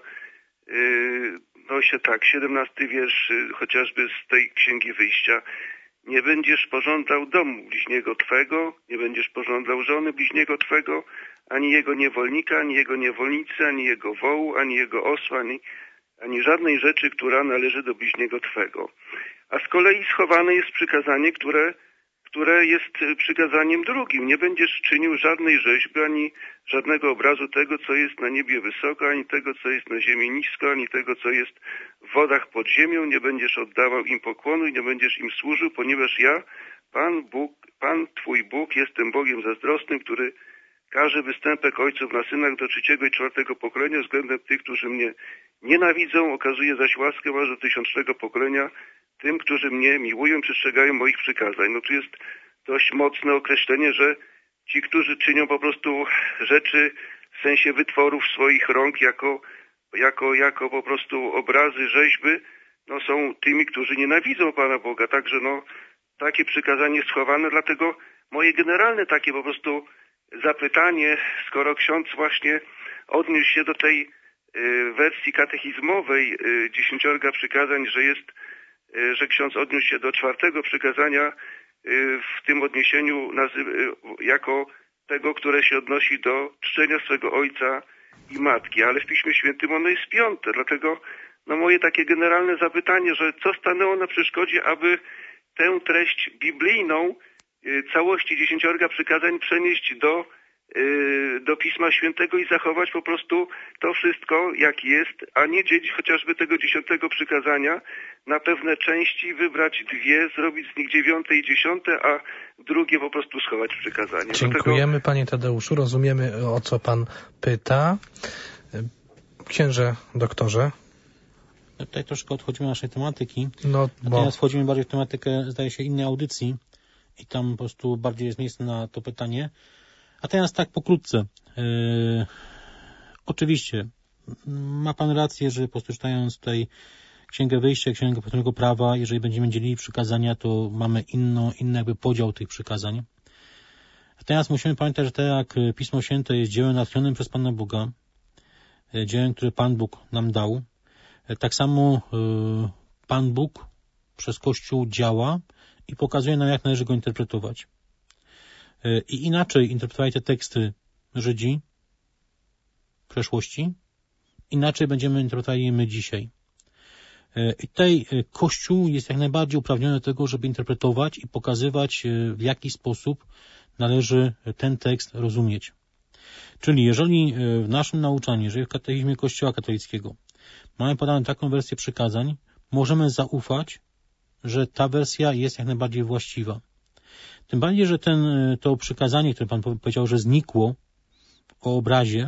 Speaker 6: yy, no się tak, siedemnasty wiersz chociażby z tej Księgi Wyjścia. Nie będziesz pożądał domu bliźniego Twego, nie będziesz pożądał żony bliźniego Twego, ani jego niewolnika, ani jego niewolnicy, ani jego wołu, ani jego osła, ani, ani żadnej rzeczy, która należy do bliźniego Twego. A z kolei schowane jest przykazanie, które, które jest przykazaniem drugim. Nie będziesz czynił żadnej rzeźby, ani żadnego obrazu tego, co jest na niebie wysoko, ani tego, co jest na ziemi nisko, ani tego, co jest w wodach pod ziemią. Nie będziesz oddawał im pokłonu i nie będziesz im służył, ponieważ ja, Pan Bóg, Pan Twój Bóg, jestem Bogiem zazdrosnym, który każe występek ojców na synach do trzeciego i czwartego pokolenia względem tych, którzy mnie nienawidzą, okazuje zaś łaskę aż do tysiącznego pokolenia tym, którzy mnie miłują, przestrzegają moich przykazań. No tu jest dość mocne określenie, że ci, którzy czynią po prostu rzeczy w sensie wytworów swoich rąk jako, jako, jako po prostu obrazy, rzeźby, no są tymi, którzy nienawidzą Pana Boga. Także no takie przykazanie schowane, dlatego moje generalne takie po prostu zapytanie, skoro ksiądz właśnie odniósł się do tej y, wersji katechizmowej y, dziesięciorga przykazań, że jest, y, że ksiądz odniósł się do czwartego przykazania y, w tym odniesieniu nazy- y, jako tego, które się odnosi do czczenia swego ojca i matki, ale w Piśmie Świętym ono jest piąte, dlatego no moje takie generalne zapytanie, że co stanęło na przeszkodzie, aby tę treść biblijną całości dziesięciorga przykazań przenieść do, do Pisma Świętego i zachować po prostu to wszystko jak jest, a nie dzielić chociażby tego dziesiątego przykazania na pewne części, wybrać dwie, zrobić z nich dziewiąte i dziesiąte, a drugie po prostu schować w przykazanie.
Speaker 1: Dziękujemy Dlatego... Panie Tadeuszu, rozumiemy, o co Pan pyta. Księże doktorze.
Speaker 2: Tutaj troszkę odchodzimy od naszej tematyki,
Speaker 1: no, bo...
Speaker 2: natomiast wchodzimy bardziej w tematykę, zdaje się, innej audycji i tam po prostu bardziej jest miejsce na to pytanie. A teraz tak pokrótce. Yy, oczywiście ma Pan rację, że po prostu czytając tutaj Księgę Wyjścia, Księgę Powtórzonego Prawa, jeżeli będziemy dzielili przykazania, to mamy inno, inny jakby podział tych przykazań. A teraz musimy pamiętać, że tak jak Pismo Święte jest dziełem natchnionym przez Pana Boga, dziełem, które Pan Bóg nam dał, tak samo yy, Pan Bóg przez Kościół działa i pokazuje nam, jak należy go interpretować. Yy, I inaczej interpretowali te teksty Żydzi w przeszłości, inaczej będziemy interpretowali my dzisiaj. Yy, I tutaj yy, Kościół jest jak najbardziej uprawniony do tego, żeby interpretować i pokazywać, yy, w jaki sposób należy ten tekst rozumieć. Czyli jeżeli yy, w naszym nauczaniu, jeżeli w katechizmie Kościoła katolickiego mamy podaną taką wersję przykazań, możemy zaufać, że ta wersja jest jak najbardziej właściwa. Tym bardziej, że ten, to przykazanie, które Pan powiedział, że znikło o obrazie,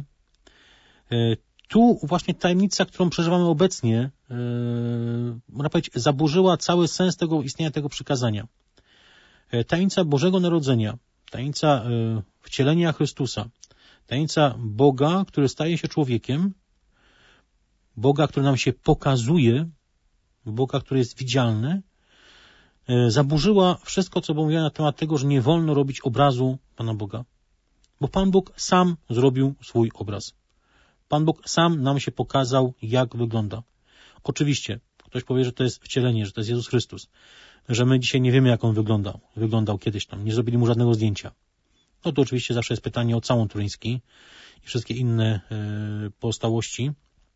Speaker 2: tu właśnie tajemnica, którą przeżywamy obecnie, można powiedzieć, zaburzyła cały sens tego istnienia tego przykazania. Tajemnica Bożego Narodzenia, tajemnica wcielenia Chrystusa, tajemnica Boga, który staje się człowiekiem, Boga, który nam się pokazuje, Boga, który jest widzialny, zaburzyła wszystko, co było mówione na temat tego, że nie wolno robić obrazu Pana Boga. Bo Pan Bóg sam zrobił swój obraz. Pan Bóg sam nam się pokazał, jak wygląda. Oczywiście, ktoś powie, że to jest wcielenie, że to jest Jezus Chrystus, że my dzisiaj nie wiemy, jak On wyglądał. Wyglądał kiedyś tam, nie zrobili Mu żadnego zdjęcia. No to oczywiście zawsze jest pytanie o całą Turyński i wszystkie inne yy, pozostałości.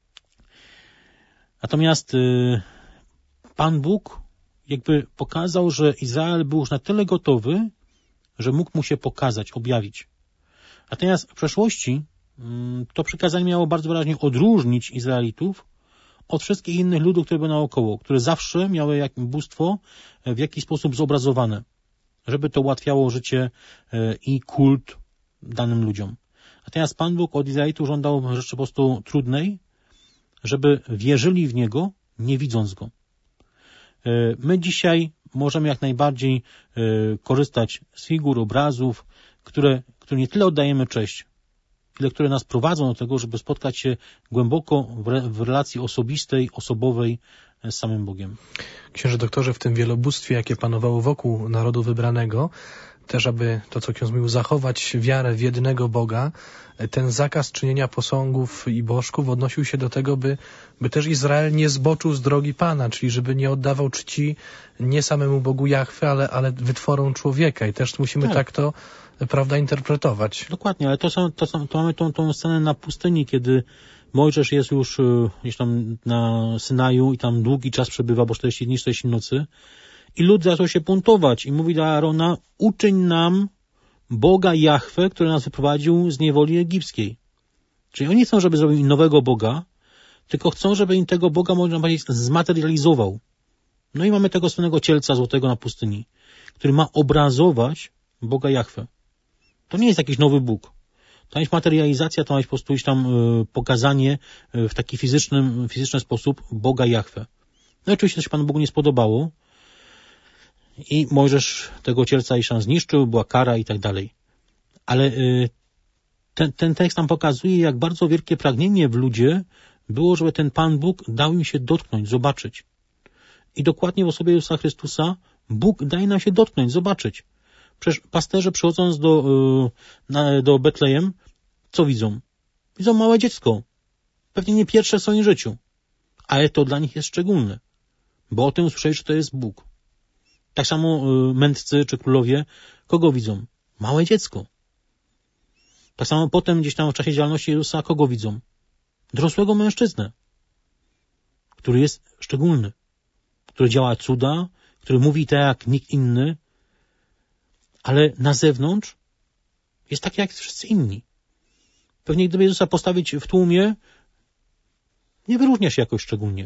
Speaker 2: Natomiast yy, Pan Bóg jakby pokazał, że Izrael był już na tyle gotowy, że mógł mu się pokazać, objawić. Natomiast w przeszłości yy, to przykazanie miało bardzo wyraźnie odróżnić Izraelitów od wszystkich innych ludów, które były naokoło, które zawsze miały jak bóstwo w jakiś sposób zobrazowane, żeby to ułatwiało życie yy, i kult danym ludziom. Natomiast Pan Bóg od Izraelitów żądał rzeczy po prostu trudnej, żeby wierzyli w Niego, nie widząc Go. My dzisiaj możemy jak najbardziej korzystać z figur, obrazów, które, które które nie tyle oddajemy cześć, ile które nas prowadzą do tego, żeby spotkać się głęboko w, re, w relacji osobistej, osobowej z samym Bogiem.
Speaker 1: Księże doktorze, w tym wielobóstwie, jakie panowało wokół narodu wybranego, też aby to, co ksiądz mówił, zachować wiarę w jedynego Boga, ten zakaz czynienia posągów i bożków odnosił się do tego, by, by też Izrael nie zboczył z drogi Pana, czyli żeby nie oddawał czci nie samemu Bogu Jahwe, ale, ale wytworom człowieka. I też musimy tak, tak to, prawda, interpretować.
Speaker 2: Dokładnie, ale to, są, to, są, to mamy tą, tą scenę na pustyni, kiedy Mojżesz jest już gdzieś tam na Synaju i tam długi czas przebywa, bo czterdzieści dni, czterdzieści nocy. I lud zaczął się buntować i mówi do Aarona: uczyń nam Boga Jahwe, który nas wyprowadził z niewoli egipskiej. Czyli oni chcą, żeby zrobił im nowego Boga, tylko chcą, żeby im tego Boga, można powiedzieć, zmaterializował. No i mamy tego słynnego cielca złotego na pustyni, który ma obrazować Boga Jahwe. To nie jest jakiś nowy Bóg. To jest materializacja, to ma być po prostu tam y, pokazanie y, w taki fizyczny, fizyczny sposób Boga Jahwe. No i oczywiście to się Panu Bogu nie spodobało i Mojżesz tego cielca i tam zniszczył, była kara i tak dalej. Ale y, ten, ten tekst nam pokazuje, jak bardzo wielkie pragnienie w ludzie było, żeby ten Pan Bóg dał im się dotknąć, zobaczyć. I dokładnie w osobie Jezusa Chrystusa Bóg daje nam się dotknąć, zobaczyć. Przecież pasterze, przychodząc do, na, do Betlejem, co widzą? Widzą małe dziecko. Pewnie nie pierwsze w swoim życiu. Ale to dla nich jest szczególne. Bo o tym usłyszeli, że to jest Bóg. Tak samo mędrcy czy królowie, kogo widzą? Małe dziecko. Tak samo potem gdzieś tam w czasie działalności Jezusa, kogo widzą? Dorosłego mężczyznę, który jest szczególny, który działa cuda, który mówi tak jak nikt inny, ale na zewnątrz jest tak jak wszyscy inni. Pewnie gdyby Jezusa postawić w tłumie, nie wyróżnia się jakoś szczególnie.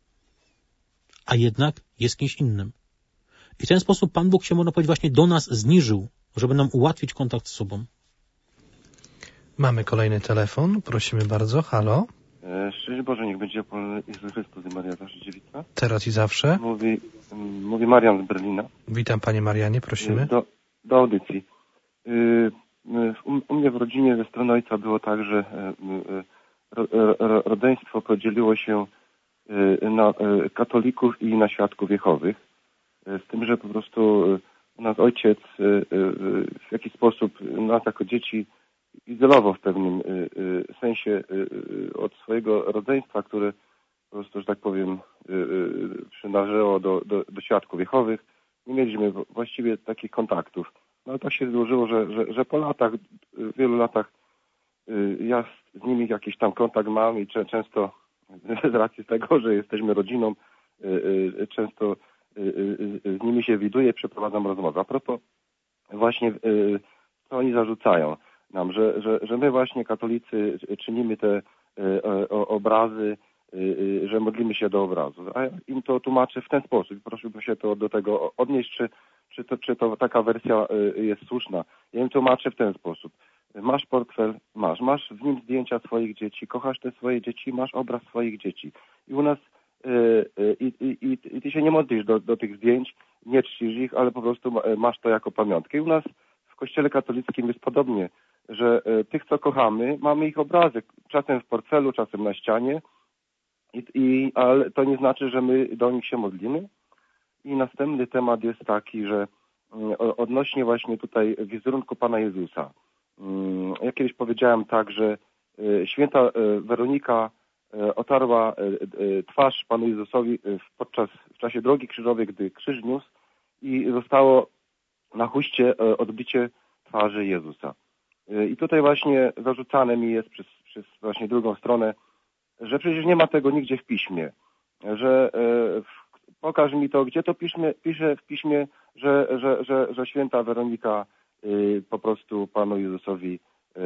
Speaker 2: A jednak jest kimś innym. I w ten sposób Pan Bóg się, można powiedzieć, właśnie do nas zniżył, żeby nam ułatwić kontakt z sobą.
Speaker 1: Mamy kolejny telefon. Prosimy bardzo. Halo.
Speaker 7: Szczęść Boże, niech będzie Pan Jezus Chrystus i Maria zawsze dziewica.
Speaker 1: Teraz i zawsze.
Speaker 7: Mówi, mówi Marian z Berlina.
Speaker 1: Witam Panie Marianie, prosimy.
Speaker 7: Do, do audycji. U, u mnie w rodzinie ze strony ojca było tak, że ro, ro, rodzeństwo podzieliło się na katolików i na świadków Jehowych. Z tym, że po prostu u nas ojciec w jakiś sposób nas jako dzieci izolował w pewnym sensie od swojego rodzeństwa, które po prostu, że tak powiem, przynależało do, do, do świadków Jehowych. Nie mieliśmy właściwie takich kontaktów. No ale tak się złożyło, że, że, że po latach, wielu latach ja z nimi jakiś tam kontakt mam i często z racji tego, że jesteśmy rodziną, często z nimi się widuję, przeprowadzam rozmowę. A propos właśnie, co oni zarzucają nam, że, że, że my właśnie katolicy czynimy te obrazy, że modlimy się do obrazu. A ja im to tłumaczę w ten sposób. Prosiłbym się to do tego odnieść, czy, czy, to, czy to taka wersja jest słuszna. Ja im tłumaczę w ten sposób. Masz portfel, masz. Masz w nim zdjęcia swoich dzieci, kochasz te swoje dzieci, masz obraz swoich dzieci. I u nas i, i, i, i ty się nie modlisz do, do tych zdjęć, nie czcisz ich, ale po prostu masz to jako pamiątkę. I u nas w Kościele katolickim jest podobnie, że tych, co kochamy, mamy ich obrazy. Czasem w portfelu, czasem na ścianie. I, i, ale to nie znaczy, że my do nich się modlimy. I następny temat jest taki, że odnośnie właśnie tutaj wizerunku Pana Jezusa. Ja kiedyś powiedziałem tak, że święta Weronika otarła twarz Panu Jezusowi podczas, w czasie drogi krzyżowej, gdy krzyż niósł i zostało na chuście odbicie twarzy Jezusa. I tutaj właśnie zarzucane mi jest przez, przez właśnie drugą stronę, że przecież nie ma tego nigdzie w piśmie, że e, pokaż mi to, gdzie to pisze, pisze w piśmie, że, że, że, że święta Weronika e, po prostu Panu Jezusowi e,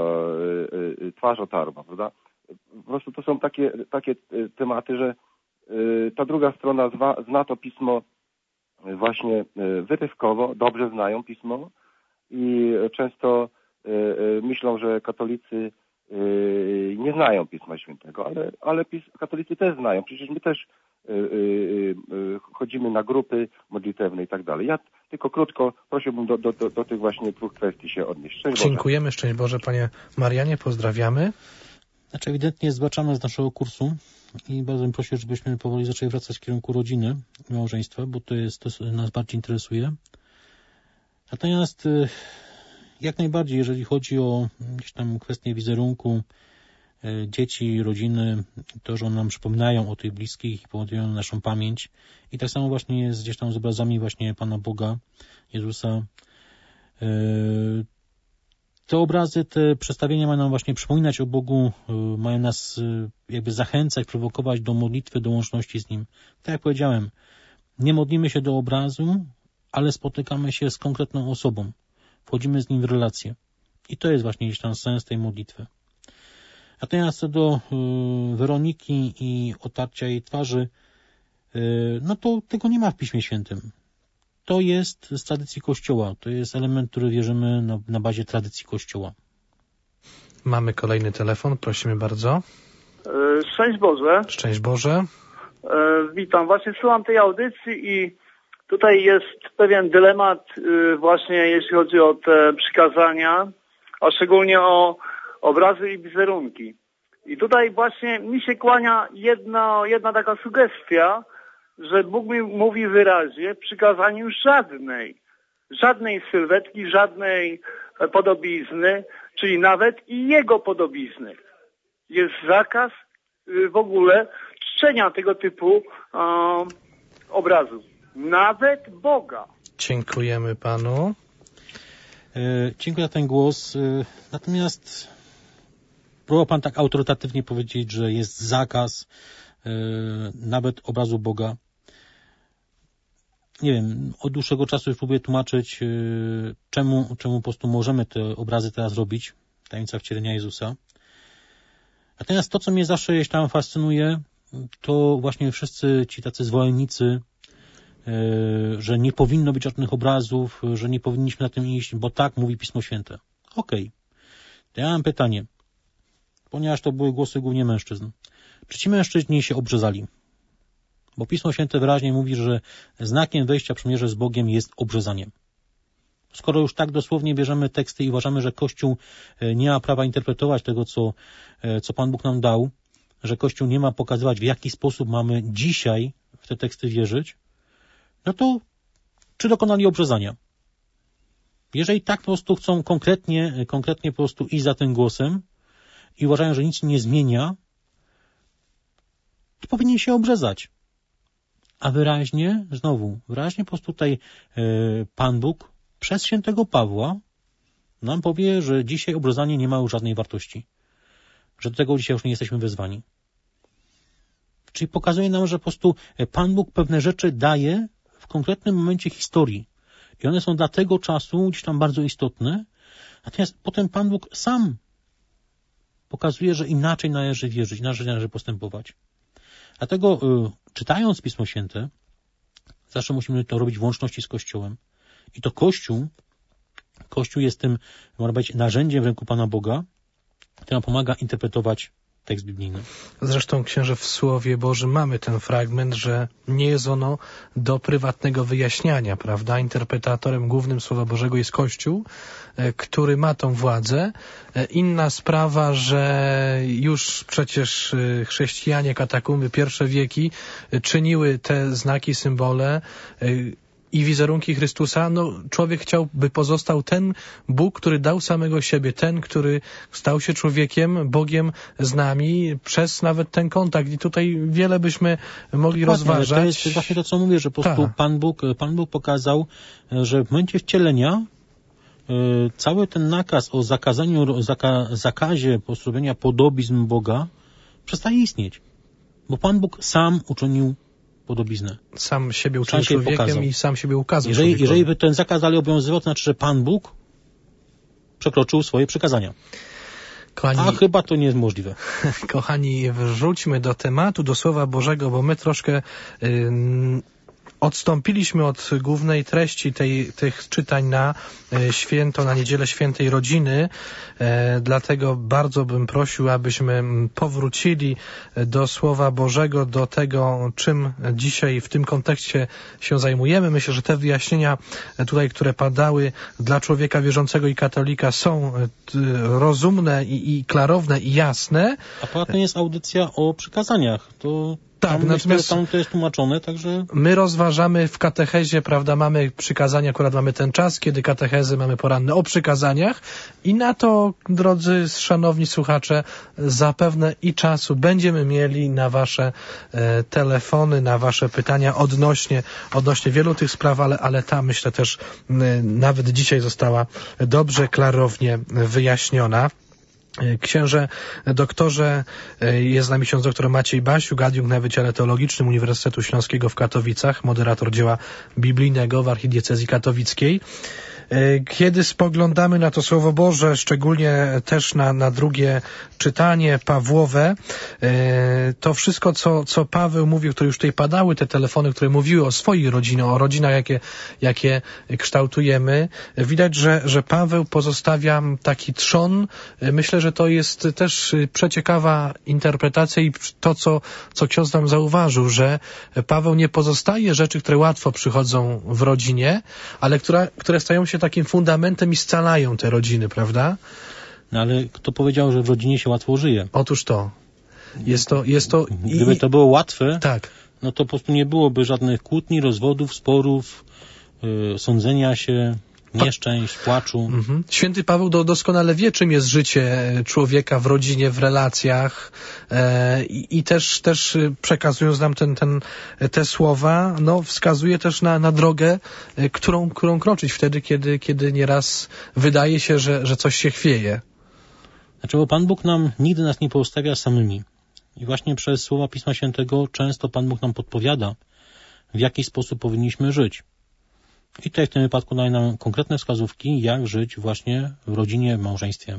Speaker 7: e, twarz otarła, prawda? Po prostu to są takie, takie tematy, że e, ta druga strona zna, zna to pismo właśnie wyrywkowo, dobrze znają pismo i często e, myślą, że katolicy nie znają Pisma Świętego, ale, ale pis, katolicy też znają. Przecież my też yy, yy, chodzimy chodzimy na grupy modlitewne i tak dalej. Ja tylko krótko prosiłbym do, do, do, do tych właśnie dwóch kwestii się odnieść. Szczęść Boże.
Speaker 1: Dziękujemy, szczęść Boże, panie Marianie, pozdrawiamy.
Speaker 2: Znaczy ewidentnie zbaczamy z naszego kursu i bardzo bym prosił, żebyśmy powoli zaczęli wracać w kierunku rodziny i małżeństwa, bo to jest to, co nas bardziej interesuje. Natomiast jak najbardziej, jeżeli chodzi o jakieś tam kwestie wizerunku, dzieci, rodziny, to, że one nam przypominają o tych bliskich i powodują naszą pamięć. I tak samo właśnie jest gdzieś tam z obrazami właśnie Pana Boga, Jezusa. Te obrazy, te przedstawienia mają nam właśnie przypominać o Bogu, mają nas jakby zachęcać, prowokować do modlitwy, do łączności z Nim. Tak jak powiedziałem, nie modlimy się do obrazu, ale spotykamy się z konkretną osobą. Wchodzimy z Nim w relację. I to jest właśnie gdzieś tam sens tej modlitwy. Natomiast co do y, Weroniki i otarcia jej twarzy, y, no to tego nie ma w Piśmie Świętym. To jest z tradycji Kościoła. To jest element, który wierzymy na, na bazie tradycji Kościoła.
Speaker 1: Mamy kolejny telefon, prosimy bardzo.
Speaker 8: Szczęść Boże.
Speaker 1: Szczęść Boże.
Speaker 8: Witam. Właśnie słucham tej audycji i tutaj jest pewien dylemat właśnie jeśli chodzi o te przykazania, a szczególnie o obrazy i wizerunki. I tutaj właśnie mi się kłania jedna, jedna taka sugestia, że Bóg mi mówi wyraźnie w przykazaniu żadnej, żadnej sylwetki, żadnej podobizny, czyli nawet i Jego podobizny. Jest zakaz w ogóle czczenia tego typu um, obrazu. Nawet Boga.
Speaker 1: Dziękujemy Panu.
Speaker 2: E, dziękuję za ten głos. E, natomiast próbował Pan tak autorytatywnie powiedzieć, że jest zakaz e, nawet obrazu Boga. Nie wiem, od dłuższego czasu już próbuję tłumaczyć, e, czemu, czemu po prostu możemy te obrazy teraz robić. Tajemnica wcielenia Jezusa. Natomiast to, co mnie zawsze gdzieś tam fascynuje, to właśnie wszyscy ci tacy zwolennicy, że nie powinno być żadnych obrazów, że nie powinniśmy na tym iść, bo tak mówi Pismo Święte. Okej. Okay. To ja mam pytanie, ponieważ to były głosy głównie mężczyzn. Czy ci mężczyźni się obrzezali? Bo Pismo Święte wyraźnie mówi, że znakiem wejścia w przymierze z Bogiem jest obrzezanie. Skoro już tak dosłownie bierzemy teksty i uważamy, że Kościół nie ma prawa interpretować tego, co, co Pan Bóg nam dał, że Kościół nie ma pokazywać, w jaki sposób mamy dzisiaj w te teksty wierzyć, no to czy dokonali obrzezania? Jeżeli tak po prostu chcą konkretnie, konkretnie po prostu iść za tym głosem i uważają, że nic się nie zmienia, to powinni się obrzezać. A wyraźnie, znowu, wyraźnie po prostu tutaj e, Pan Bóg przez świętego Pawła nam powie, że dzisiaj obrzezanie nie ma już żadnej wartości. Że do tego dzisiaj już nie jesteśmy wezwani. Czyli pokazuje nam, że po prostu Pan Bóg pewne rzeczy daje w konkretnym momencie historii. I one są dla tego czasu gdzieś tam bardzo istotne. Natomiast potem Pan Bóg sam pokazuje, że inaczej należy wierzyć, inaczej należy postępować. Dlatego y, czytając Pismo Święte, zawsze musimy to robić w łączności z Kościołem. I to Kościół, Kościół jest tym, można powiedzieć, narzędziem w ręku Pana Boga, który nam pomaga interpretować tekst biblijny.
Speaker 1: Zresztą, księże, w Słowie Bożym mamy ten fragment, że nie jest ono do prywatnego wyjaśniania, prawda? Interpretatorem głównym Słowa Bożego jest Kościół, który ma tą władzę. Inna sprawa, że już przecież chrześcijanie, katakumby, pierwsze wieki czyniły te znaki, symbole i wizerunki Chrystusa. No, człowiek chciał, by pozostał ten Bóg, który dał samego siebie, ten, który stał się człowiekiem, Bogiem z nami, przez nawet ten kontakt. I tutaj wiele byśmy mogli Dokładnie, rozważać.
Speaker 2: To jest właśnie to, co mówię, że po prostu Pan Bóg, Pan Bóg pokazał, że w momencie wcielenia y, cały ten nakaz o zakazaniu, zaka, zakazie postrobienia podobizm Boga przestaje istnieć. Bo Pan Bóg sam uczynił podobiznę.
Speaker 1: Sam siebie uczynił człowiekiem pokazał. I sam siebie ukazał.
Speaker 2: Jeżeli, jeżeli by ten zakaz dalej obowiązywał, to znaczy, że Pan Bóg przekroczył swoje przykazania. Kochani, A chyba to nie jest możliwe.
Speaker 1: Kochani, wrzućmy do tematu, do Słowa Bożego, bo my troszkę yy, Odstąpiliśmy od głównej treści tej, tych czytań na święto, na Niedzielę Świętej Rodziny, e, dlatego bardzo bym prosił, abyśmy powrócili do Słowa Bożego, do tego, czym dzisiaj w tym kontekście się zajmujemy. Myślę, że te wyjaśnienia tutaj, które padały dla człowieka wierzącego i katolika, są rozumne i, i klarowne i jasne.
Speaker 2: A poza tym jest audycja o przykazaniach. To...
Speaker 1: Tak,
Speaker 2: tam
Speaker 1: natomiast
Speaker 2: tam to jest tłumaczone, także...
Speaker 1: My rozważamy w katechezie, prawda, mamy przykazania, akurat mamy ten czas, kiedy katechezy mamy poranne o przykazaniach i na to, drodzy szanowni słuchacze, zapewne i czasu będziemy mieli na wasze e, telefony, na wasze pytania odnośnie, odnośnie wielu tych spraw, ale, ale ta, myślę, też e, nawet dzisiaj została dobrze, klarownie wyjaśniona. Księże doktorze, jest z nami ksiądz doktor Maciej Basiuk, adiunkt na Wydziale Teologicznym Uniwersytetu Śląskiego w Katowicach, moderator dzieła biblijnego w archidiecezji katowickiej. Kiedy spoglądamy na to Słowo Boże, szczególnie też na, na drugie czytanie Pawłowe, to wszystko, co, co Paweł mówił, które już tutaj padały, te telefony, które mówiły o swojej rodzinie, o rodzinach, jakie, jakie kształtujemy, widać, że, że Paweł pozostawia taki trzon. Myślę, że to jest też przeciekawa interpretacja i to, co, co ksiądz nam zauważył, że Paweł nie pozostaje rzeczy, które łatwo przychodzą w rodzinie, ale które, które stają się takim fundamentem i scalają te rodziny, prawda?
Speaker 2: No ale kto powiedział, że w rodzinie się łatwo żyje?
Speaker 1: Otóż to. Jest to... Jest to i...
Speaker 2: Gdyby to było łatwe,
Speaker 1: tak.
Speaker 2: no to po prostu nie byłoby żadnych kłótni, rozwodów, sporów, yy, sądzenia się, nieszczęść, płaczu.
Speaker 1: Mhm. Święty Paweł do, doskonale wie, czym jest życie człowieka w rodzinie, w relacjach e, i, i też, też przekazując nam ten, ten, te słowa, no, wskazuje też na, na drogę, którą, którą kroczyć wtedy, kiedy, kiedy nieraz wydaje się, że, że coś się chwieje.
Speaker 2: Znaczy, bo Pan Bóg nam nigdy nas nie postawia samymi. I właśnie przez słowa Pisma Świętego często Pan Bóg nam podpowiada, w jaki sposób powinniśmy żyć. I tutaj w tym wypadku daje nam konkretne wskazówki, jak żyć właśnie w rodzinie, w małżeństwie.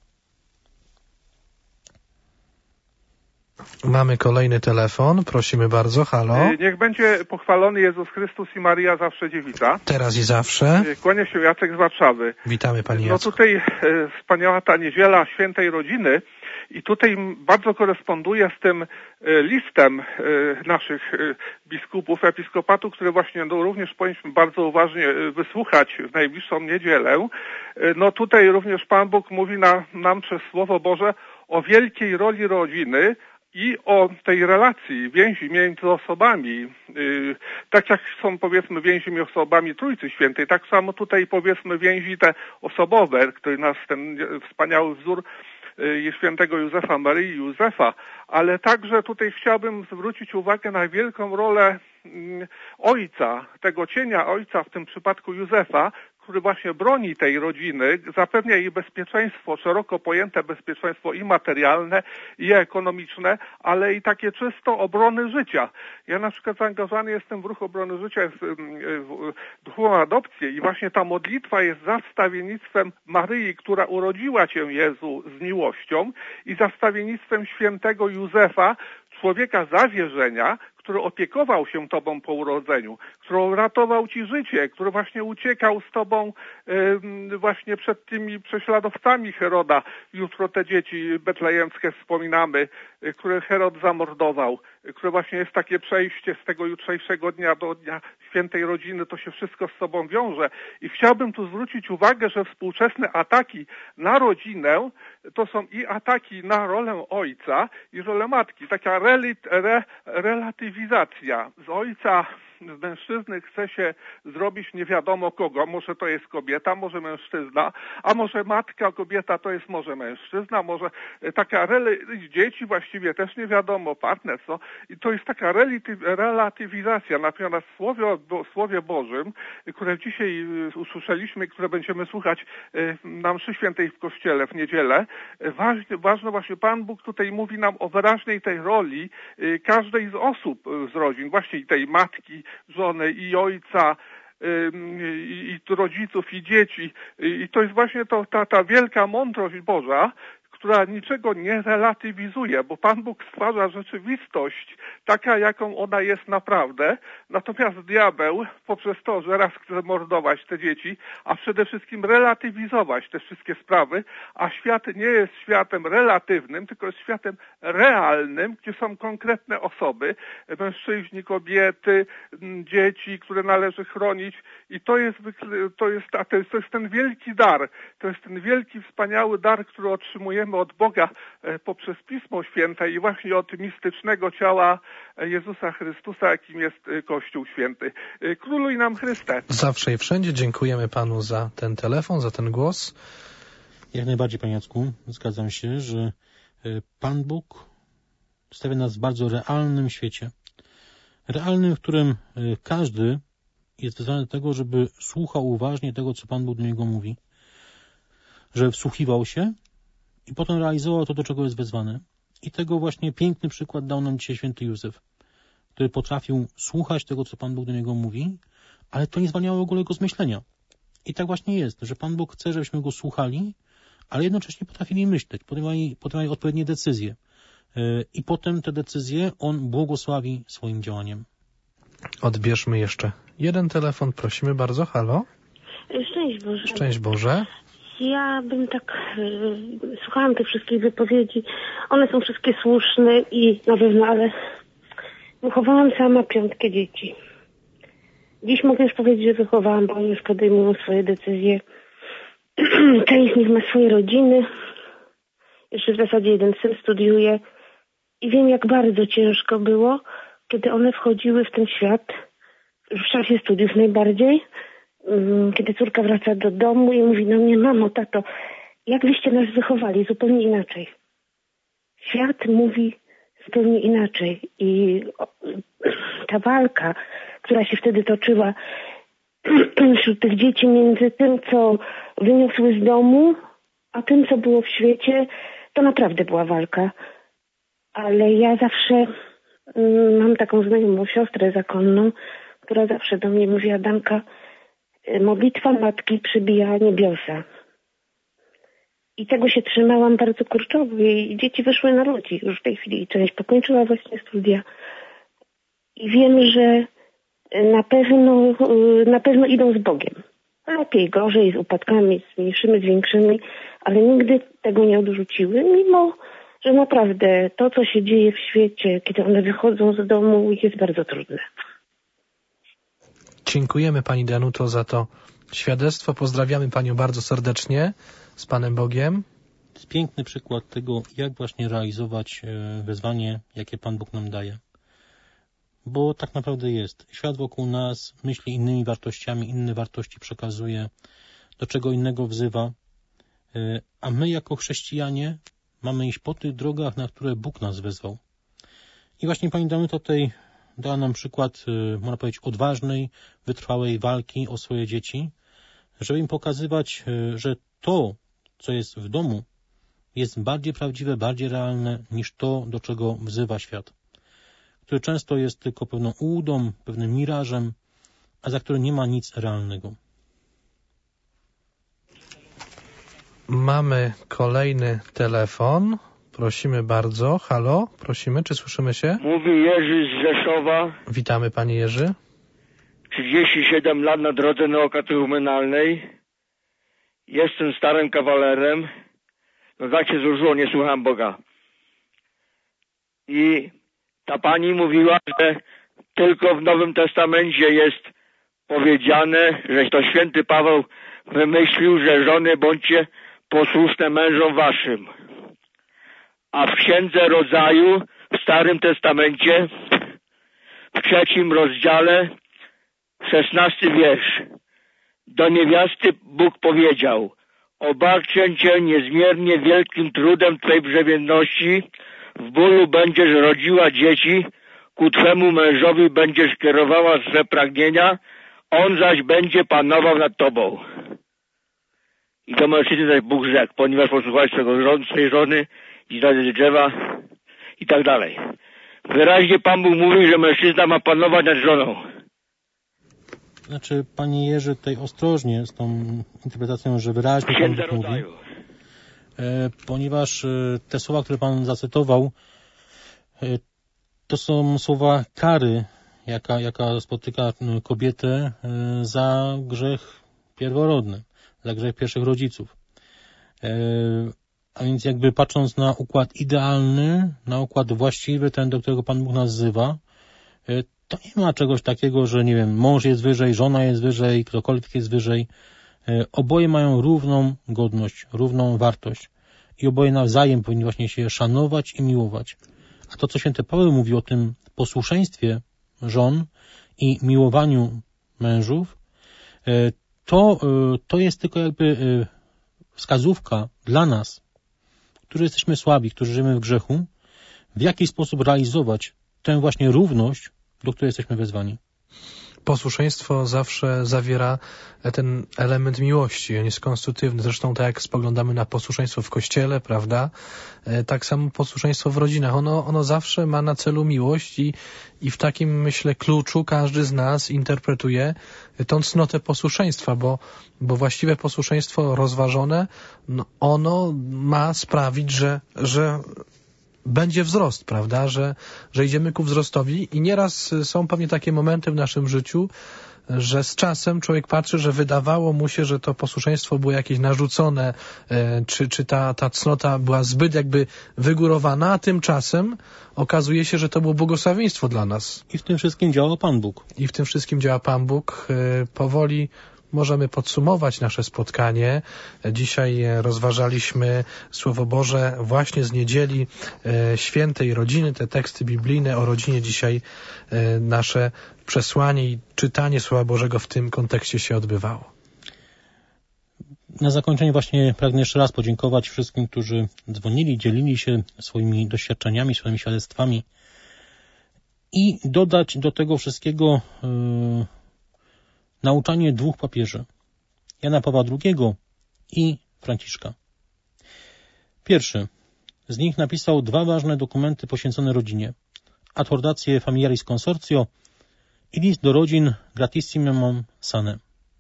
Speaker 1: Mamy kolejny telefon. Prosimy bardzo. Halo.
Speaker 9: Niech będzie pochwalony Jezus Chrystus i Maria zawsze dziewica.
Speaker 1: Teraz i zawsze.
Speaker 9: Kłania się Jacek z Warszawy.
Speaker 1: Witamy Panie Jacku.
Speaker 9: No tutaj e, wspaniała ta niedziela świętej rodziny i tutaj bardzo koresponduje z tym e, listem e, naszych e, biskupów, episkopatu, który właśnie no, również powinniśmy bardzo uważnie wysłuchać w najbliższą niedzielę. E, no tutaj również Pan Bóg mówi na, nam przez Słowo Boże o wielkiej roli rodziny i o tej relacji, więzi między osobami, yy, tak jak są powiedzmy więzi między osobami Trójcy Świętej, tak samo tutaj powiedzmy więzi te osobowe, który nas ten wspaniały wzór yy, świętego Józefa, Maryi Józefa, ale także tutaj chciałbym zwrócić uwagę na wielką rolę yy, ojca, tego cienia ojca, w tym przypadku Józefa, który właśnie broni tej rodziny, zapewnia jej bezpieczeństwo, szeroko pojęte bezpieczeństwo i materialne, i ekonomiczne, ale i takie czysto obrony życia. Ja na przykład zaangażowany jestem w ruch obrony życia, w duchową adopcję i właśnie ta modlitwa jest za wstawiennictwem Maryi, która urodziła Cię, Jezu, z miłością i za wstawiennictwem świętego Józefa, człowieka zawierzenia, który opiekował się Tobą po urodzeniu, który uratował Ci życie, który właśnie uciekał z Tobą yy, właśnie przed tymi prześladowcami Heroda. Jutro te dzieci betlejemskie wspominamy, yy, które Herod zamordował, yy, które właśnie jest takie przejście z tego jutrzejszego dnia do Dnia Świętej Rodziny, to się wszystko z sobą wiąże. I chciałbym tu zwrócić uwagę, że współczesne ataki na rodzinę to są i ataki na rolę ojca i rolę matki. Taka relit, re, relatywizacja. Z ojca, z mężczyzny chce się zrobić nie wiadomo kogo. Może to jest kobieta, może mężczyzna, a może matka, kobieta to jest może mężczyzna, może taka rel- dzieci właściwie też nie wiadomo, partnerstwo. I to jest taka relatyw- relatywizacja. Natomiast w Słowie, w Słowie Bożym, które dzisiaj usłyszeliśmy, które będziemy słuchać na mszy świętej w Kościele w niedzielę, ważne, ważne właśnie Pan Bóg tutaj mówi nam o wyraźnej tej roli każdej z osób z rodzin, właśnie i tej matki, żony i ojca, i, i rodziców, i dzieci. I to jest właśnie to, ta, ta wielka mądrość Boża, która niczego nie relatywizuje, bo Pan Bóg stwarza rzeczywistość taka, jaką ona jest naprawdę, natomiast diabeł poprzez to, że raz chce mordować te dzieci, a przede wszystkim relatywizować te wszystkie sprawy, a świat nie jest światem relatywnym, tylko jest światem realnym, gdzie są konkretne osoby, mężczyźni, kobiety, dzieci, które należy chronić i to jest, to jest, to jest, to jest ten wielki dar, to jest ten wielki, wspaniały dar, który otrzymujemy od Boga poprzez Pismo Święte i właśnie od mistycznego ciała Jezusa Chrystusa, jakim jest Kościół Święty. Króluj nam Chryste.
Speaker 1: Zawsze i wszędzie dziękujemy Panu za ten telefon, za ten głos.
Speaker 2: Jak najbardziej, Panie Jacku, zgadzam się, że Pan Bóg stawia nas w bardzo realnym świecie. Realnym, w którym każdy jest wezwany do tego, żeby słuchał uważnie tego, co Pan Bóg do niego mówi, że wsłuchiwał się i potem realizował to, do czego jest wezwany. I tego właśnie piękny przykład dał nam dzisiaj święty Józef, który potrafił słuchać tego, co Pan Bóg do niego mówi, ale to nie zwalniało w ogóle jego z myślenia. I tak właśnie jest, że Pan Bóg chce, żebyśmy go słuchali, ale jednocześnie potrafili myśleć, podejmowali, podejmowali odpowiednie decyzje. I potem te decyzje On błogosławi swoim działaniem.
Speaker 1: Odbierzmy jeszcze jeden telefon, prosimy bardzo. Halo?
Speaker 10: Szczęść Boże.
Speaker 1: Szczęść Boże.
Speaker 10: Ja bym tak, y, słuchałam tych wszystkich wypowiedzi. One są wszystkie słuszne i na pewno, ale wychowałam sama piątkę dzieci. Dziś mogę już powiedzieć, że wychowałam, bo oni już podejmują swoje decyzje. Część z nich ma swoje rodziny. Jeszcze w zasadzie jeden syn studiuje. I wiem, jak bardzo ciężko było, kiedy one wchodziły w ten świat, w czasie studiów najbardziej, kiedy córka wraca do domu i mówi: no mnie, mamo, tato, jak wyście nas wychowali? Zupełnie inaczej. Świat mówi zupełnie inaczej. I ta walka, która się wtedy toczyła wśród tych dzieci między tym, co wyniosły z domu, a tym, co było w świecie, to naprawdę była walka. Ale ja zawsze mm, mam taką znajomą siostrę zakonną, która zawsze do mnie mówi: Adanka, modlitwa matki przybija niebiosa. I tego się trzymałam bardzo kurczowo i dzieci wyszły na ludzi już w tej chwili. Część pokończyła właśnie studia. I wiem, że na pewno, na pewno idą z Bogiem. Lepiej, gorzej, z upadkami, z mniejszymi, z większymi, ale nigdy tego nie odrzuciły, mimo że naprawdę to, co się dzieje w świecie, kiedy one wychodzą z domu, jest bardzo trudne.
Speaker 1: Dziękujemy Pani Danuto za to świadectwo. Pozdrawiamy Panią bardzo serdecznie. Z Panem Bogiem.
Speaker 2: To jest piękny przykład tego, jak właśnie realizować wezwanie, jakie Pan Bóg nam daje. Bo tak naprawdę jest. Świat wokół nas myśli innymi wartościami, inne wartości przekazuje, do czego innego wzywa. A my jako chrześcijanie mamy iść po tych drogach, na które Bóg nas wezwał. I właśnie Pani Danuta tutaj dała nam przykład, można powiedzieć, odważnej, wytrwałej walki o swoje dzieci, żeby im pokazywać, że to, co jest w domu, jest bardziej prawdziwe, bardziej realne niż to, do czego wzywa świat, który często jest tylko pewną ułudą, pewnym mirażem, a za który nie ma nic realnego.
Speaker 1: Mamy kolejny telefon. Prosimy bardzo. Halo, prosimy, czy słyszymy się?
Speaker 11: Mówi Jerzy z Rzeszowa.
Speaker 1: Witamy, Panie Jerzy.
Speaker 11: trzydzieści siedem lat na drodze neokatechumenalnej. Jestem starym kawalerem. No tak się złożyło, nie słucham Boga. I ta pani mówiła, że tylko w Nowym Testamencie jest powiedziane, że to święty Paweł wymyślił, że żony bądźcie posłuszne mężom waszym. A w Księdze Rodzaju w Starym Testamencie w trzecim rozdziale szesnasty wiersz. Do niewiasty Bóg powiedział: obarczę cię niezmiernie wielkim trudem twej brzemienności, w bólu będziesz rodziła dzieci, ku twemu mężowi będziesz kierowała swe pragnienia, on zaś będzie panował nad tobą. I do mężczyzny zaś Bóg rzekł: ponieważ posłuchałeś swego żon, swojej żony i znaleźć drzewa i tak dalej. Wyraźnie Pan Bóg mówi, że mężczyzna ma panować nad żoną.
Speaker 2: Znaczy, Panie Jerzy, tutaj ostrożnie z tą interpretacją, że wyraźnie Pan Bóg mówi. ponieważ te słowa, które Pan zacytował, to są słowa kary, jaka, jaka spotyka kobietę za grzech pierworodny, za grzech pierwszych rodziców. A więc jakby patrząc na układ idealny, na układ właściwy, ten, do którego Pan Bóg nas wzywa, to nie ma czegoś takiego, że nie wiem, mąż jest wyżej, żona jest wyżej, ktokolwiek jest wyżej. Oboje mają równą godność, równą wartość i oboje nawzajem powinni właśnie się szanować i miłować. A to, co święty Paweł mówi o tym posłuszeństwie żon i miłowaniu mężów, to, to jest tylko jakby wskazówka dla nas, którzy jesteśmy słabi, którzy żyjemy w grzechu, w jaki sposób realizować tę właśnie równość, do której jesteśmy wezwani.
Speaker 1: Posłuszeństwo zawsze zawiera ten element miłości, on jest konstruktywny. Zresztą tak jak spoglądamy na posłuszeństwo w kościele, prawda, tak samo posłuszeństwo w rodzinach. Ono, ono zawsze ma na celu miłość i, i w takim, myślę, kluczu każdy z nas interpretuje tą cnotę posłuszeństwa, bo, bo właściwe posłuszeństwo rozważone, no ono ma sprawić, że, że będzie wzrost, prawda, że, że idziemy ku wzrostowi i nieraz są pewnie takie momenty w naszym życiu, że z czasem człowiek patrzy, że wydawało mu się, że to posłuszeństwo było jakieś narzucone, czy, czy ta, ta cnota była zbyt jakby wygórowana, a tymczasem okazuje się, że to było błogosławieństwo dla nas.
Speaker 2: I w tym wszystkim działa Pan Bóg.
Speaker 1: I w tym wszystkim działa Pan Bóg. Powoli możemy podsumować nasze spotkanie. Dzisiaj rozważaliśmy Słowo Boże właśnie z niedzieli świętej rodziny, te teksty biblijne o rodzinie. Dzisiaj nasze przesłanie i czytanie Słowa Bożego w tym kontekście się odbywało.
Speaker 2: Na zakończenie właśnie pragnę jeszcze raz podziękować wszystkim, którzy dzwonili, dzielili się swoimi doświadczeniami, swoimi świadectwami i dodać do tego wszystkiego yy, nauczanie dwóch papieży, Jana Pawła drugiego i Franciszka. Pierwszy z nich napisał dwa ważne dokumenty poświęcone rodzinie. Adhortację Familiaris Consortio i list do rodzin Gratissimum Sane.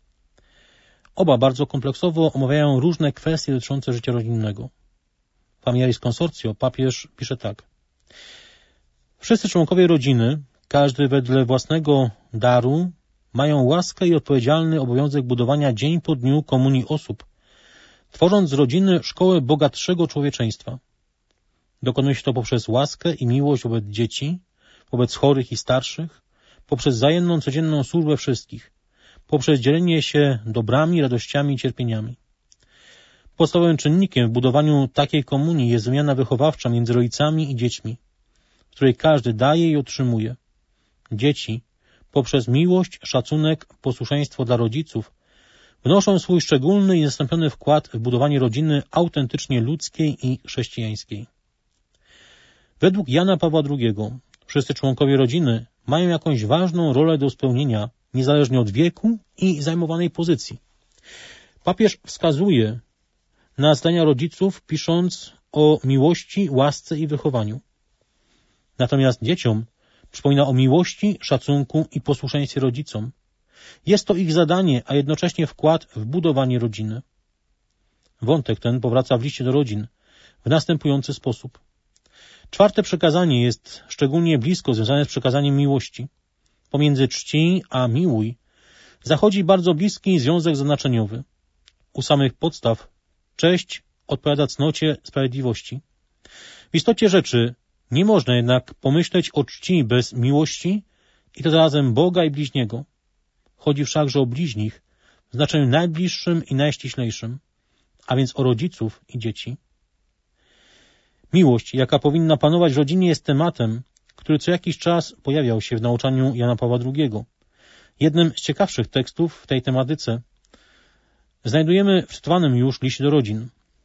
Speaker 2: Oba bardzo kompleksowo omawiają różne kwestie dotyczące życia rodzinnego. Familiaris Consortio papież pisze tak. Wszyscy członkowie rodziny, każdy wedle własnego daru, mają łaskę i odpowiedzialny obowiązek budowania dzień po dniu komunii osób, tworząc z rodziny szkołę bogatszego człowieczeństwa. Dokonuje się to poprzez łaskę i miłość wobec dzieci, wobec chorych i starszych, poprzez wzajemną codzienną służbę wszystkich, poprzez dzielenie się dobrami, radościami i cierpieniami. Podstawowym czynnikiem w budowaniu takiej komunii jest wymiana wychowawcza między rodzicami i dziećmi, w której każdy daje i otrzymuje. Dzieci, poprzez miłość, szacunek, posłuszeństwo dla rodziców, wnoszą swój szczególny i niezastąpiony wkład w budowanie rodziny autentycznie ludzkiej i chrześcijańskiej. Według Jana Pawła drugiego wszyscy członkowie rodziny mają jakąś ważną rolę do spełnienia, niezależnie od wieku i zajmowanej pozycji. Papież wskazuje na zdania rodziców, pisząc o miłości, łasce i wychowaniu. Natomiast dzieciom przypomina o miłości, szacunku i posłuszeństwie rodzicom. Jest to ich zadanie, a jednocześnie wkład w budowanie rodziny. Wątek ten powraca w liście do rodzin w następujący sposób. Czwarte przykazanie jest szczególnie blisko związane z przekazaniem miłości. Pomiędzy czci a miłuj zachodzi bardzo bliski związek znaczeniowy. U samych podstaw cześć odpowiada cnocie sprawiedliwości. W istocie rzeczy nie można jednak pomyśleć o czci bez miłości i to zarazem Boga i bliźniego. Chodzi wszakże o bliźnich w znaczeniu najbliższym i najściślejszym, a więc o rodziców i dzieci. Miłość, jaka powinna panować w rodzinie, jest tematem, który co jakiś czas pojawiał się w nauczaniu Jana Pawła drugiego. Jednym z ciekawszych tekstów w tej tematyce znajdujemy w cytowanym już liście do rodzin.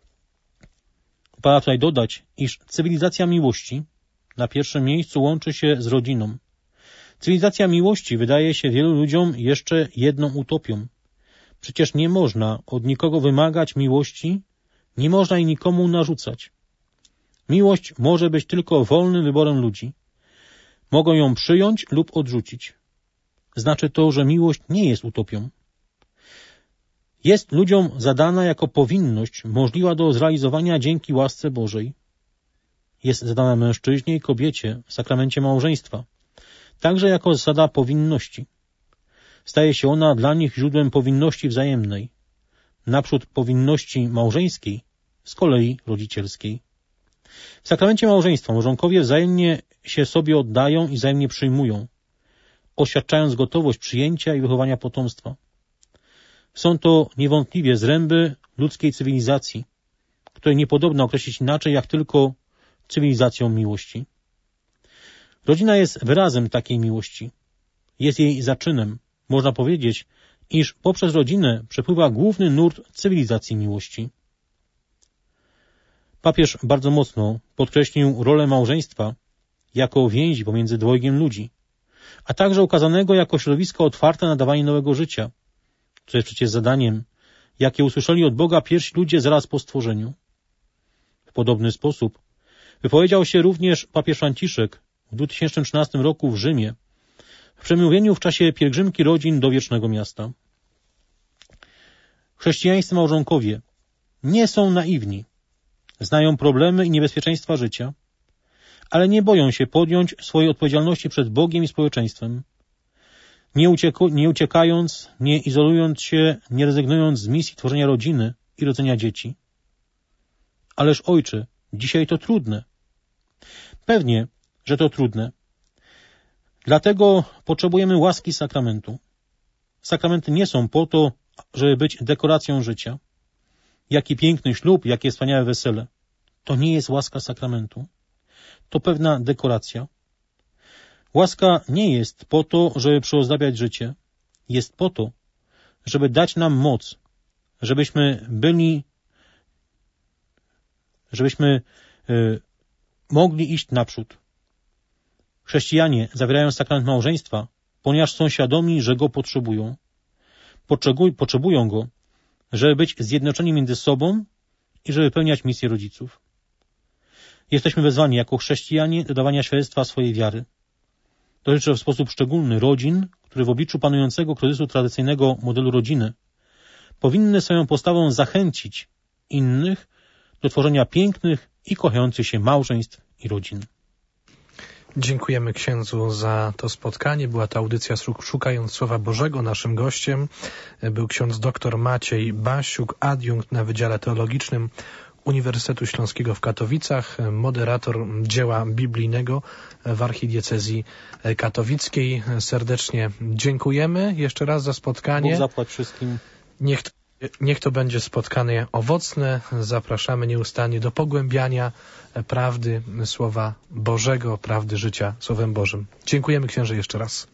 Speaker 2: Trzeba tutaj dodać, iż cywilizacja miłości na pierwszym miejscu łączy się z rodziną. Cywilizacja miłości wydaje się wielu ludziom jeszcze jedną utopią. Przecież nie można od nikogo wymagać miłości, nie można jej nikomu narzucać. Miłość może być tylko wolnym wyborem ludzi. Mogą ją przyjąć lub odrzucić. Znaczy to, że miłość nie jest utopią. jest ludziom zadana jako powinność możliwa do zrealizowania dzięki łasce Bożej. Jest zadana mężczyźnie i kobiecie w sakramencie małżeństwa, także jako zasada powinności. Staje się ona dla nich źródłem powinności wzajemnej, naprzód powinności małżeńskiej, z kolei rodzicielskiej. W sakramencie małżeństwa małżonkowie wzajemnie się sobie oddają i wzajemnie przyjmują, oświadczając gotowość przyjęcia i wychowania potomstwa. Są to niewątpliwie zręby ludzkiej cywilizacji, której nie podobno określić inaczej jak tylko cywilizacją miłości. Rodzina jest wyrazem takiej miłości. Jest jej zaczynem. Można powiedzieć, iż poprzez rodzinę przepływa główny nurt cywilizacji miłości. Papież bardzo mocno podkreślił rolę małżeństwa jako więzi pomiędzy dwojgiem ludzi, a także ukazanego jako środowisko otwarte na dawanie nowego życia, co jest przecież zadaniem, jakie usłyszeli od Boga pierwsi ludzie zaraz po stworzeniu. W podobny sposób wypowiedział się również papież Franciszek w dwa tysiące trzynastym roku w Rzymie, w przemówieniu w czasie pielgrzymki rodzin do Wiecznego Miasta. Chrześcijańscy małżonkowie nie są naiwni, znają problemy i niebezpieczeństwa życia, ale nie boją się podjąć swojej odpowiedzialności przed Bogiem i społeczeństwem, nie, ucieku, nie uciekając, nie izolując się, nie rezygnując z misji tworzenia rodziny i rodzenia dzieci. Ależ ojcze, dzisiaj to trudne. Pewnie, że to trudne. Dlatego potrzebujemy łaski sakramentu. Sakramenty nie są po to, żeby być dekoracją życia. Jaki piękny ślub, jakie wspaniałe wesele. To nie jest łaska sakramentu. To pewna dekoracja. Łaska nie jest po to, żeby przyozdabiać życie. Jest po to, żeby dać nam moc, żebyśmy byli, żebyśmy y, mogli iść naprzód. Chrześcijanie zawierają sakrament małżeństwa, ponieważ są świadomi, że go potrzebują. Potrzebuj, potrzebują go, żeby być zjednoczeni między sobą i żeby pełniać misję rodziców. Jesteśmy wezwani jako chrześcijanie do dawania świadectwa swojej wiary. Dotyczy w sposób szczególny rodzin, które w obliczu panującego kryzysu tradycyjnego modelu rodziny powinny swoją postawą zachęcić innych do tworzenia pięknych i kochających się małżeństw i rodzin.
Speaker 1: Dziękujemy księdzu za to spotkanie. Była to audycja Szukając Słowa Bożego. Naszym gościem był ksiądz dr Maciej Basiuk, adiunkt na Wydziale Teologicznym Uniwersytetu Śląskiego w Katowicach, moderator dzieła biblijnego w archidiecezji katowickiej. Serdecznie dziękujemy jeszcze raz za spotkanie.
Speaker 2: Bóg zapłać wszystkim.
Speaker 1: Niech to, niech to będzie spotkanie owocne. Zapraszamy nieustannie do pogłębiania prawdy Słowa Bożego, prawdy życia Słowem Bożym. Dziękujemy księże jeszcze raz.